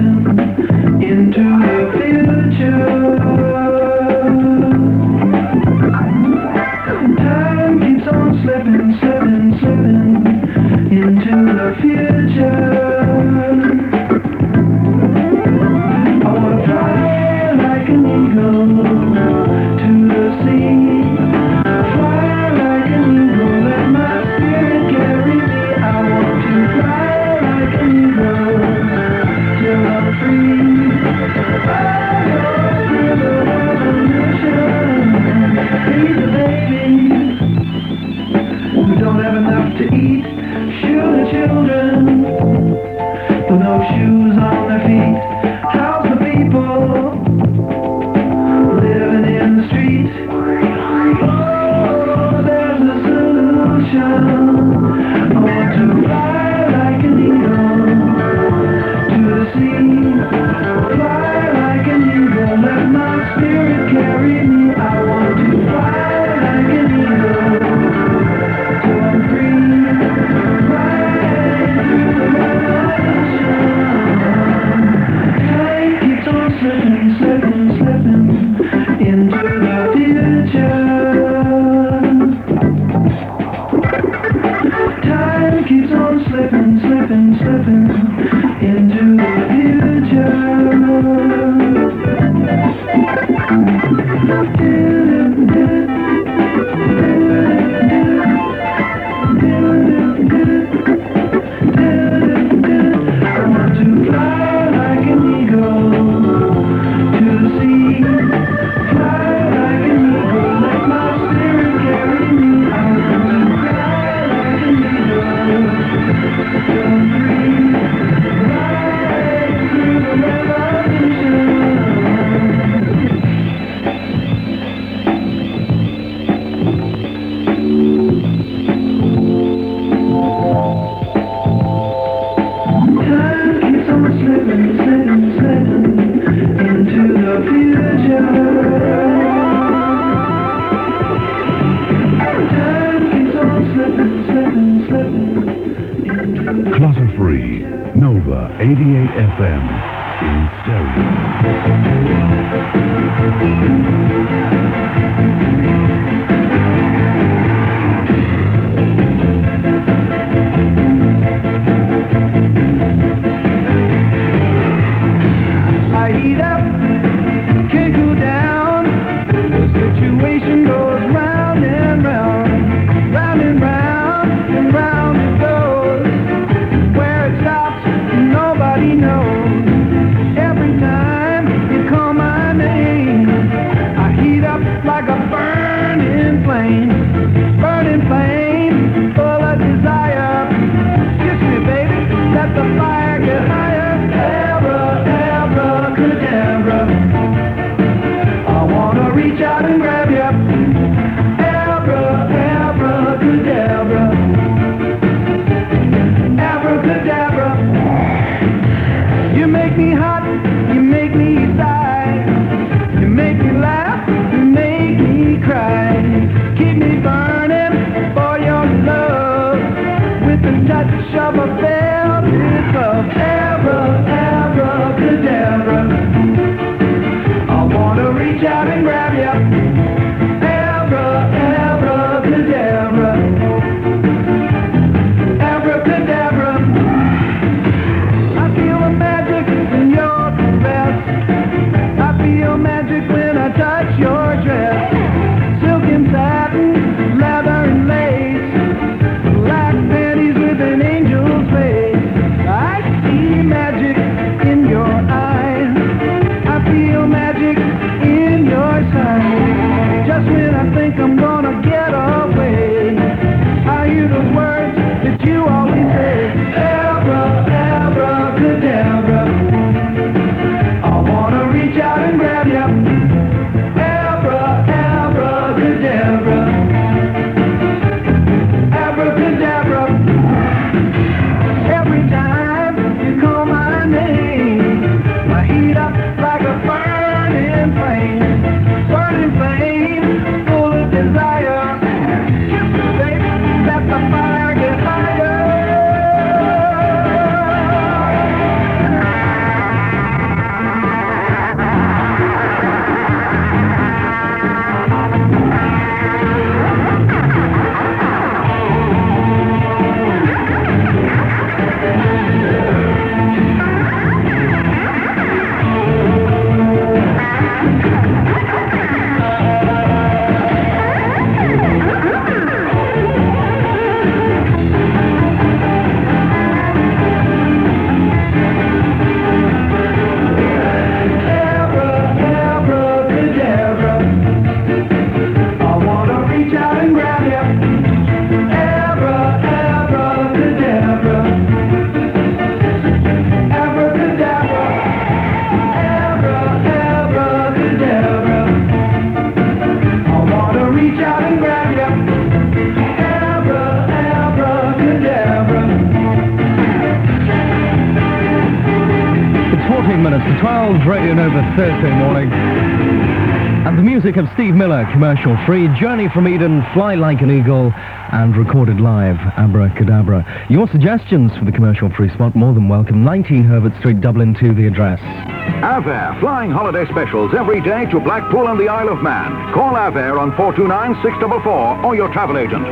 slipping into the future. Time keeps on slipping, slipping, slipping into the future. I wanna fly like an eagle to the sea. Fly like an eagle, let my spirit carry me. I want to fly like an eagle till I'm free. I go through the revolution. He's a baby who don't have enough to eat. Shoot the children with no shoes on their feet. How's the people living in the street? Oh, there's a solution. I want to fly like an eagle to the sea. Fly like an eagle, let my spirit carry me. I want to fly like an eagle till I'm free. Right through the revolution. Time keeps on slipping, slipping, slipping into the future. Time keeps on slipping, slipping, slipping into the future. I want to fly like an eagle to the sea. Fly like an eagle, let my spirit carry me. I want to fly like an eagle till I'm free. Right through the revolution. Nova eighty-eight F M in I heat up, can't cool down. The situation goes round and round, round and round, and round it goes. Where it stops, nobody knows. Every time you call my name, I heat up like a burning flame, burning flame, full of desire. Kiss me, baby, let the fire get higher. Abracadabra, I wanna reach out and grab you. Abra, abracadabra, abracadabra. You make me hot, you make me sigh, you make me laugh, you make me cry. Keep me burning for your love with the touch of a velvet glove. Abra, abracadabra, I wanna reach out and grab you. Abra, abracadabra, abracadabra. I feel the magic when you're the best. I feel magic when I touch your dress. Silk and satin, leather and lace, black panties with an angel's face. I see magic in your eyes. I feel magic in your sight. Just when I think I'm gonna get away, I hear those words that you always say. Abra, abracadabra, I wanna reach out and grab you. Abra, abracadabra, abracadabra. Every time you call my name, I heat up like a burning flame, burning flame, full of desire. Kiss me, baby, let the fire get higher. fourteen minutes to twelve, Radio Nova Thursday morning. And the music of Steve Miller, commercial free, Journey from Eden, Fly Like an Eagle, and recorded live, Abracadabra. Your suggestions for the commercial free spot, more than welcome. nineteen Herbert Street, Dublin two, the address. Avair, flying holiday specials every day to Blackpool and the Isle of Man. Call Avair on four two nine, six four four or your travel agent.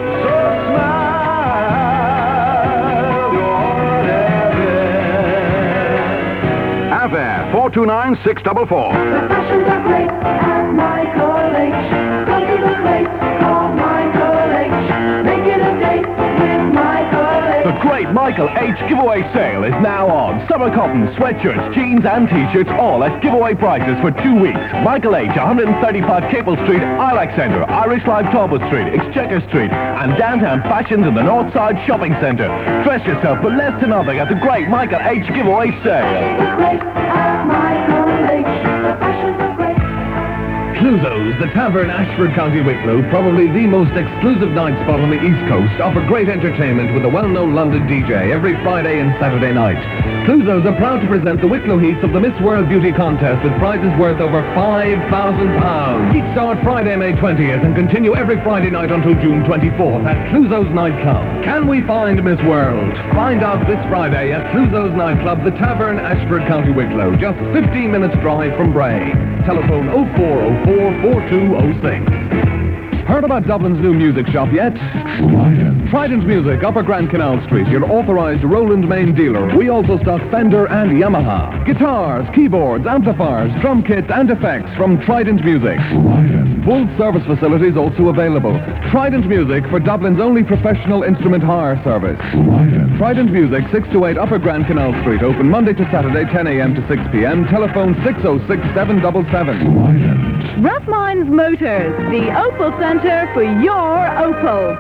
Avair, four two nine, six four four. The fashions are great at Michael H. Go to the place, call Michael H. Make it a date with Michael H. The great Michael H giveaway sale is now on. Summer cotton, sweatshirts, jeans and t-shirts, all at giveaway prices for two weeks. Michael H, one thirty-five Capel Street, Ilac Centre, Irish Life Talbot Street, Exchequer Street, and downtown fashions in the Northside Shopping Centre. Dress yourself for less than nothing at the great Michael H giveaway sale. Cluzo's, the Tavern, Ashford, County Wicklow, probably the most exclusive night spot on the East Coast, offer great entertainment with a well-known London D J every Friday and Saturday night. Cluzo's are proud to present the Wicklow Heats of the Miss World Beauty Contest with prizes worth over five thousand pounds. Heats start Friday, May twentieth and continue every Friday night until June twenty-fourth at Cluzo's Nightclub. Can we find Miss World? Find out this Friday at Cluzo's Nightclub, the Tavern, Ashford, County Wicklow, just fifteen minutes drive from Bray. Telephone oh four oh four, four two oh six. Heard about Dublin's new music shop yet? Trident. Trident Music, Upper Grand Canal Street, your authorized Roland Main dealer. We also stock Fender and Yamaha. Guitars, keyboards, amplifiers, drum kits and effects from Trident Music. Trident. Full service facilities also available. Trident Music for Dublin's only professional instrument hire service. Trident. Trident Music, six to eight Upper Grand Canal Street, open Monday to Saturday, ten a m to six p m Telephone six oh six, seven seven seven. Trident. Rough Minds Motors, the Opel Centre for your Opel.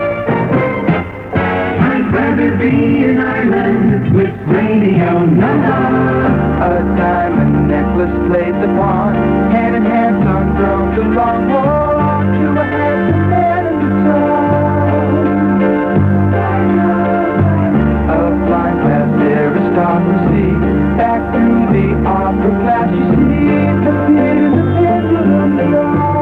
I'd rather be in Ireland with radio number. A diamond necklace played the pawn, hand in hand on drums a long walk to a handsome man in the town. A blind past aristocracy, back through the opera glass you see, appeared the pendulum dawn.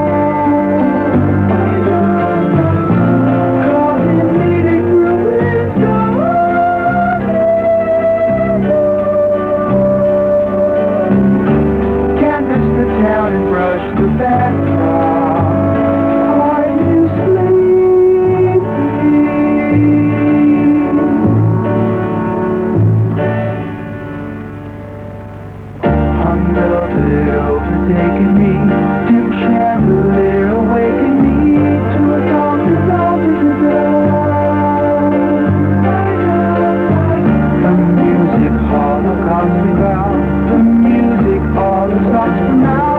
And brush the backdrop. Are you sleeping? Unmelted, overtaken me, dim chandelier awaken me to a dawn that melted ago. The music holocaust me bow, the music all the songs from now.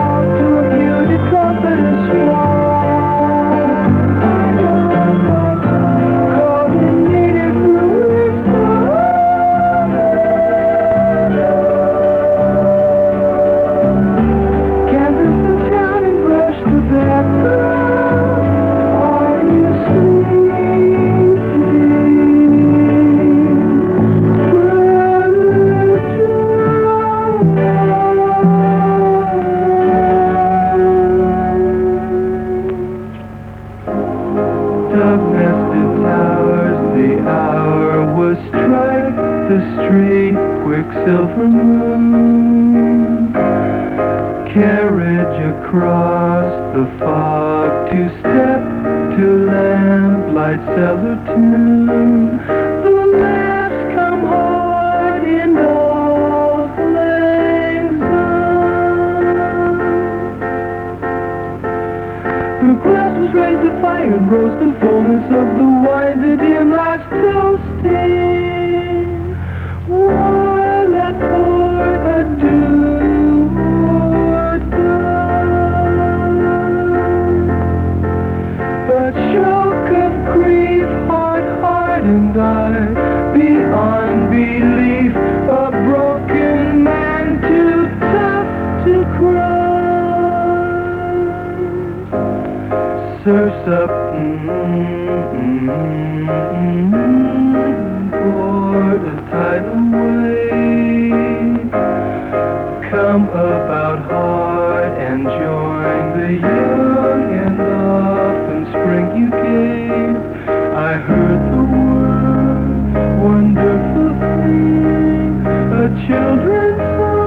Quicksilver moon, carriage across the fog, two-step to lamplight cellar tune. The lamps come hard in all lang syne. The glass was raised to fire and rose the fullness of the wine, the dim lights toasting. While I poured a dew or a choke of grief, hard-hardened I, beyond belief, a broken man too tough to cry. Surf's up, mm-hmm, mm-hmm, board a tidal wave, come about hard and join the young and often spring you gave. I heard the word, wonderful thing, a children's song.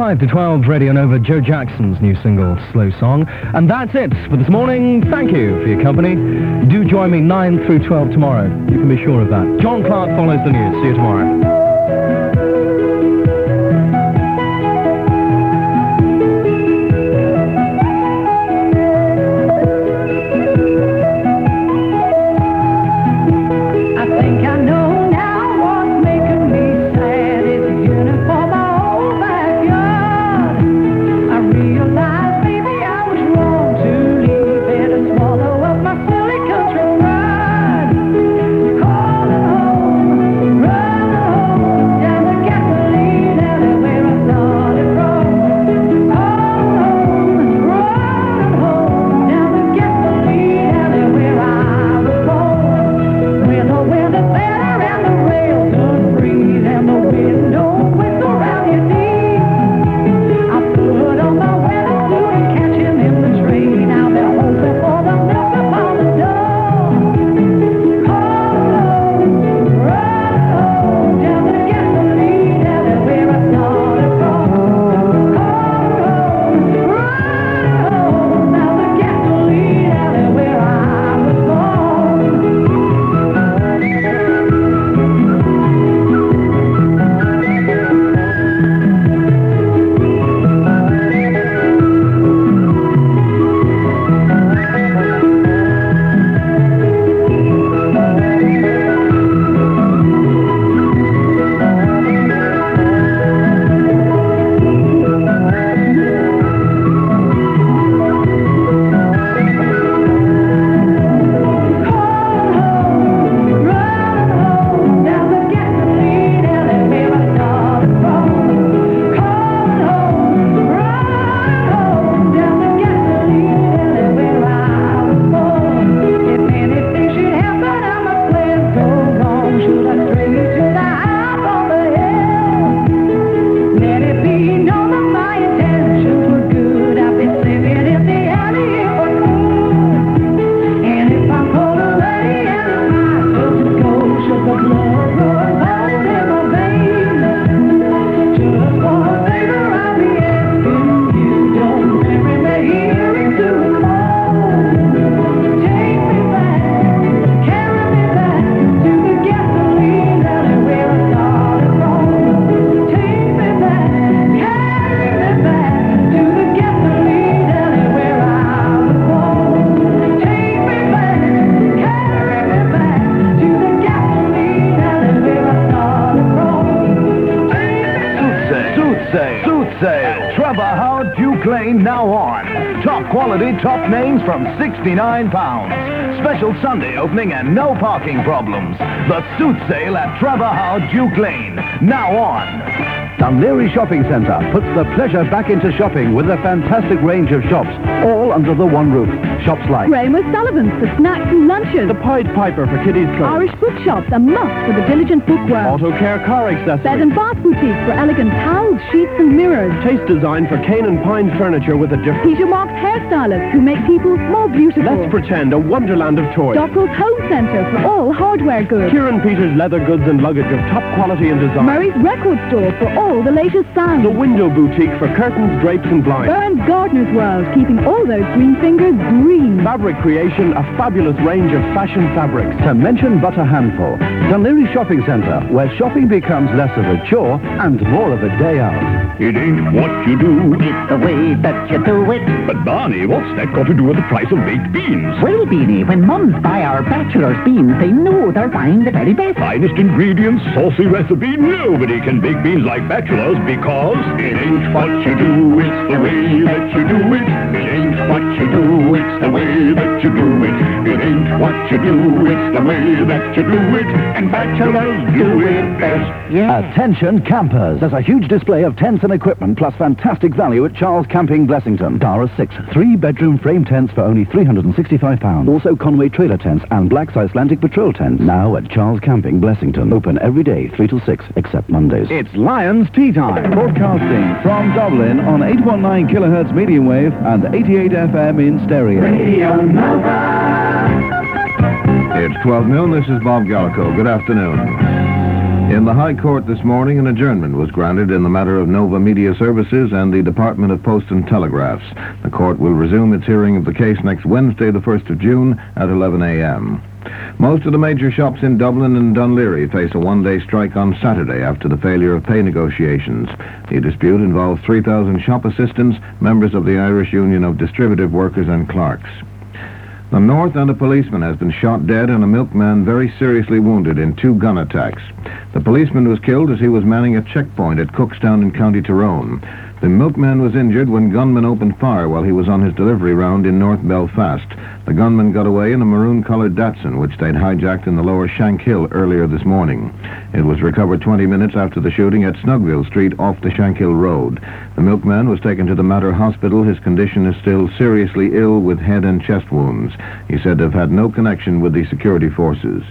five to twelve, Radio Nova, Joe Jackson's new single, Slow Song. And that's it for this morning. Thank you for your company. Do join me nine through twelve tomorrow. You can be sure of that. John Clark follows the news. See you tomorrow. Now on. Top quality, top names from sixty-nine pounds. Special Sunday opening and no parking problems. The Suit Sale at Trevor Howe, Duke Lane. Now on. Dunleary Shopping Centre puts the pleasure back into shopping with a fantastic range of shops, all under the one roof. Shops like Graham O'Sullivan's for snacks and lunches. The Pied Piper for kiddies' clothes. Irish bookshops, a must for the diligent bookworm. Auto Care car accessories. Bed and bath boutique for elegant towels, sheets and mirrors. Taste design for cane and pine furniture with a different... Peter Marks hairstylists who make people more beautiful. Let's pretend a wonderland of toys. Dockrell's Home Centre for all hardware goods. Kieran Peters leather goods and luggage of top quality and design. Murray's Record Store for all the latest sounds. The Window Boutique for curtains, drapes and blinds. Burns Gardener's World, keeping all those green fingers green. Fabric Creation, a fabulous range of fashion fabrics. To mention but a handful, Dunleary Shopping Centre, where shopping becomes less of a chore and more of a day out. It ain't what you do, it's the way that you do it. But Barney, what's that got to do with the price of baked beans? Well, Beanie, when mums buy our bachelor's beans, they know they're buying the very best. Finest ingredients, saucy recipe, nobody can bake beans like bachelors because it ain't what you do, it's the way that you do it. It ain't what you do, it's the way that you do it. It ain't what you do, it's the way that you do it. And bachelors do it best. Yeah. Attention campers. There's a huge display of tents and equipment plus fantastic value at Charles Camping Blessington. Dara six, three-bedroom frame tents for only three hundred sixty-five pounds. Also Conway trailer tents and Black's Icelandic patrol tents. Now at Charles Camping Blessington. Open every day, three till six, except Mondays. It's Lions Tea Time. Broadcasting from Dublin on eight one nine kilohertz medium wave and eighty-eight F M in stereo. Radio Nova. It's twelve noon. This is Bob Gallico. Good afternoon. In the High Court this morning, an adjournment was granted in the matter of Nova Media Services and the Department of Post and Telegraphs. The court will resume its hearing of the case next Wednesday, the first of June, at eleven a.m. Most of the major shops in Dublin and Dunleary face a one-day strike on Saturday after the failure of pay negotiations. The dispute involves three thousand shop assistants, members of the Irish Union of Distributive Workers and Clerks. The North and a policeman has been shot dead and a milkman very seriously wounded in two gun attacks. The policeman was killed as he was manning a checkpoint at Cookstown in County Tyrone. The milkman was injured when gunmen opened fire while he was on his delivery round in North Belfast. The gunman got away in a maroon-colored Datsun, which they'd hijacked in the lower Shank Hill earlier this morning. It was recovered twenty minutes after the shooting at Snugville Street off the Shank Hill Road. The milkman was taken to the Mater Hospital. His condition is still seriously ill with head and chest wounds. He said to have had no connection with the security forces.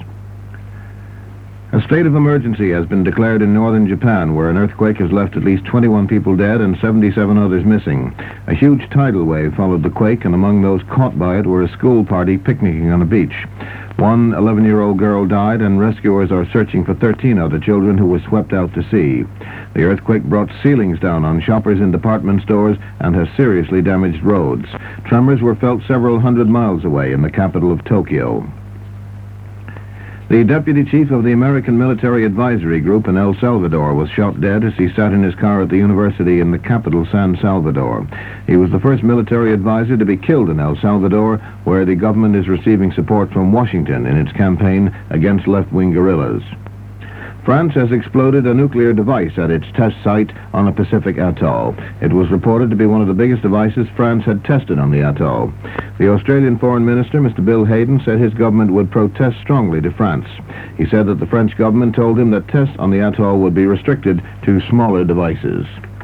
A state of emergency has been declared in northern Japan, where an earthquake has left at least twenty-one people dead and seventy-seven others missing. A huge tidal wave followed the quake, and among those caught by it were a school party picnicking on a beach. One eleven-year-old girl died, and rescuers are searching for thirteen other children who were swept out to sea. The earthquake brought ceilings down on shoppers in department stores and has seriously damaged roads. Tremors were felt several hundred miles away in the capital of Tokyo. The deputy chief of the American Military Advisory Group in El Salvador was shot dead as he sat in his car at the university in the capital, San Salvador. He was the first military advisor to be killed in El Salvador, where the government is receiving support from Washington in its campaign against left-wing guerrillas. France has exploded a nuclear device at its test site on a Pacific atoll. It was reported to be one of the biggest devices France had tested on the atoll. The Australian Foreign Minister, Mister Bill Hayden, said his government would protest strongly to France. He said that the French government told him that tests on the atoll would be restricted to smaller devices.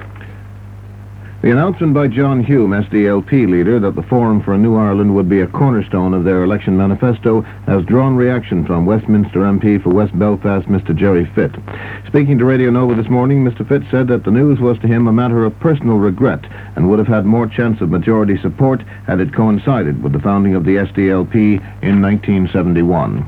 The announcement by John Hume, S D L P leader, that the Forum for a New Ireland would be a cornerstone of their election manifesto has drawn reaction from Westminster M P for West Belfast, Mister Jerry Fitt. Speaking to Radio Nova this morning, Mister Fitt said that the news was to him a matter of personal regret and would have had more chance of majority support had it coincided with the founding of the S D L P in nineteen seventy-one.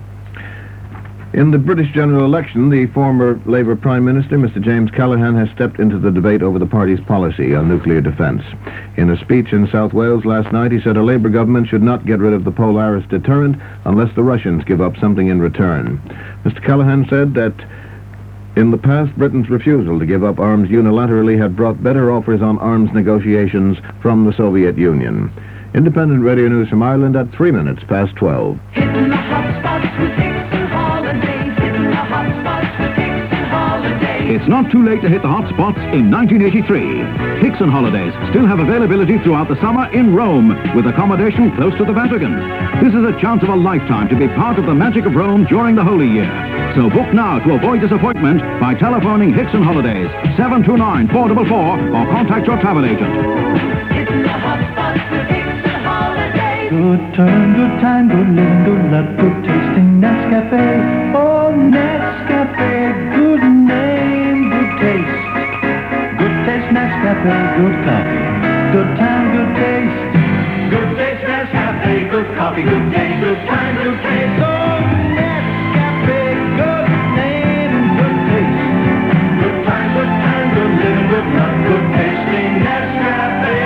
In the British general election, the former Labour Prime Minister, Mister James Callaghan, has stepped into the debate over the party's policy on nuclear defence. In a speech in South Wales last night, he said a Labour government should not get rid of the Polaris deterrent unless the Russians give up something in return. Mister Callaghan said that in the past, Britain's refusal to give up arms unilaterally had brought better offers on arms negotiations from the Soviet Union. Independent Radio News from Ireland at three minutes past twelve. Hitting the hot spots with Dixon Holidays. Hitting the hot spots with Dixon Holidays. It's not too late to hit the hot spots in nineteen eighty-three. Hickson Holidays still have availability throughout the summer in Rome, with accommodation close to the Vatican. This is a chance of a lifetime to be part of the magic of Rome during the Holy Year. So book now to avoid disappointment by telephoning Hickson Holidays, seven two nine, four four four, or contact your travel agent. Hitting the hot spots with Dixon Holidays. Good turn, good time, good living, good love, good tasting Nescafe. Oh, Nescafe, good name, good taste. Good taste Nescafe, good coffee. Good time, good taste. Good taste Nescafe, good coffee, good taste, good time, good taste. Oh, Nescafe, good name, good taste. Good time, good time, good living, good love, good tasting Nescafe.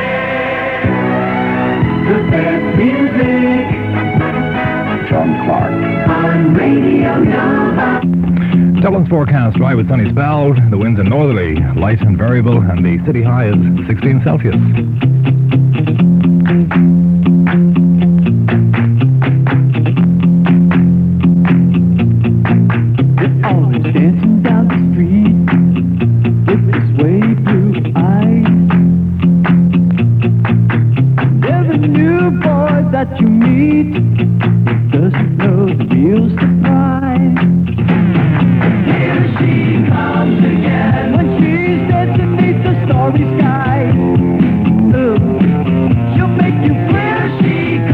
The best music. John Clark. On Radio Nova. Dublin's forecast, dry with sunny spells, the winds are northerly, light and variable, and the city high is sixteen Celsius. Always dancing down the street with this wavy blue eye. There's a new boy that you meet, doesn't know the real surprise. Here she comes again. When she's dancing beneath the starry sky, oh, she'll make you Here she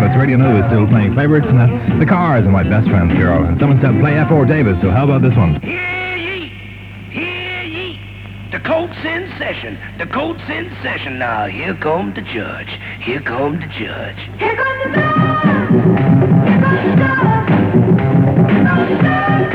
Scott's Radio New is still playing favorites, and that's The Cars are my best friends, girl. And someone said play F four Davis, so how about this one? Hear ye! Hear ye! The Colts in session. The Colts in session. Now, here come the judge. Here come the judge. Here comes the judge! Here comes the judge! Here comes the judge!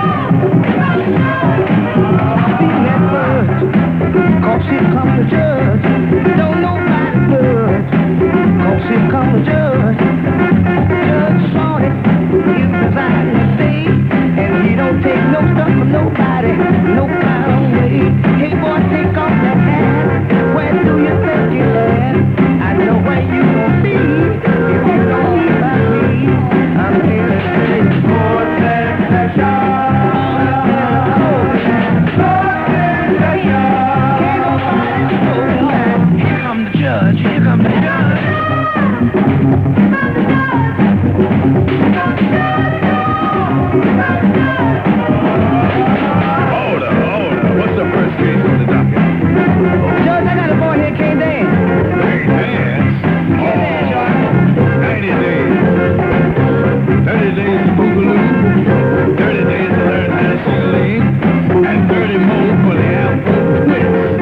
Cause here comes the judge. Don't nobody budge. Cause here comes the judge. Judge Shorty, he's presiding the state, and he don't take no stuff from nobody, no kind of way. Hey boy, take off that hat. Where do you think you're at? I know where you gon' be if you don't be by me. I'm here to say court session. Here come the judge. Here come the judge. Hold up, hold up. What's the first case on the docket? Judge, I got a boy here can't dance. Can't dance? Oh, ninety days. thirty days to boogaloo. thirty days to learn how to sing a lead. And thirty more for the Apple Twist.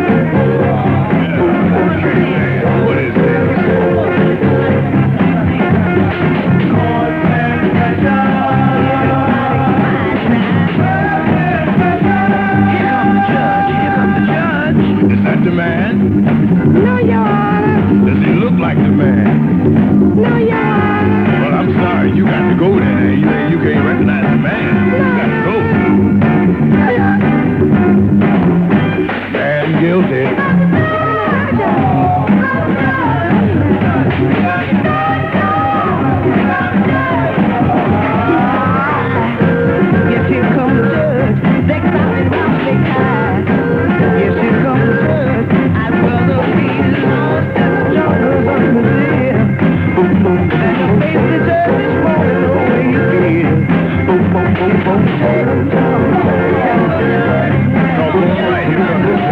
What is this? Is that the man? No, Your Honor. Does he look like the man? No, Your Honor. Well, I'm sorry. You got to go there. You, you can't recognize the man. You got to go. Man guilty. Yes, here comes the judge. They got it round, they high. Yes, here comes the judge. I'd rather be lost in the jungles of Brazil. Boom, boom, than to face the judge this morning the way you feel. Boom, boom, boom, boom, boom, boom. Right, here comes the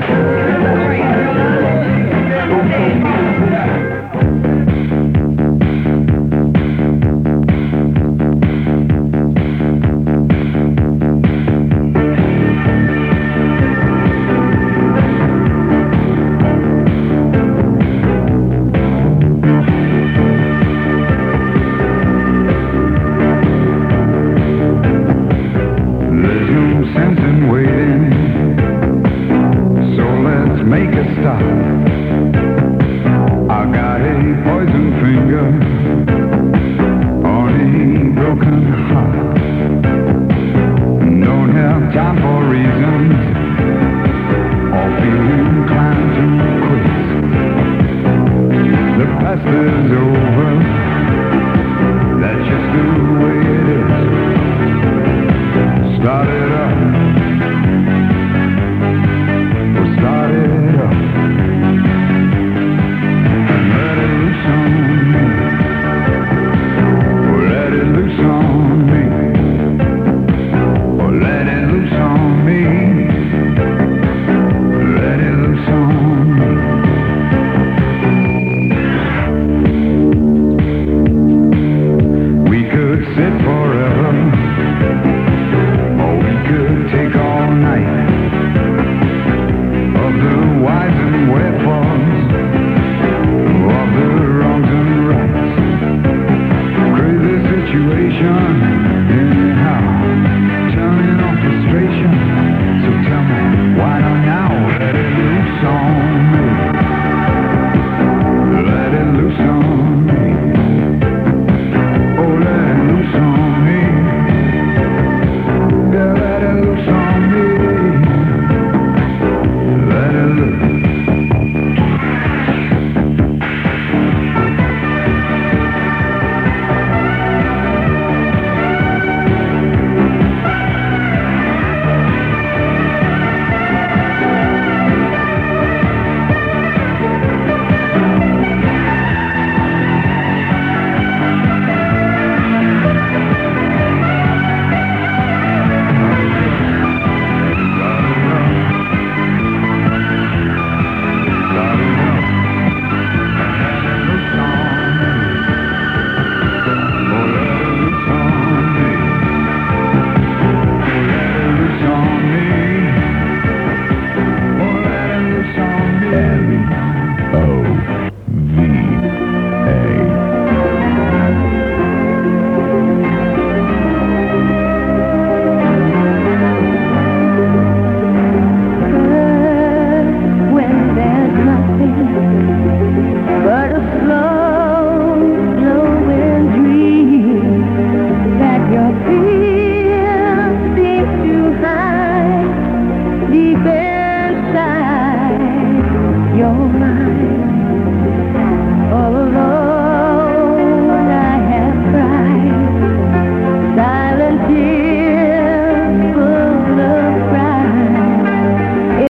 There's no sense in waiting, so let's make a stop. I got a poison finger on a broken heart. Don't have time for reasons or feeling inclined to quit. The past is over, that's just the way it is. Start it up. We'll start it up. And let it loose on me. We'll let it loose on me. We'll let it loose on me. Let it loose on me. We could sit forever.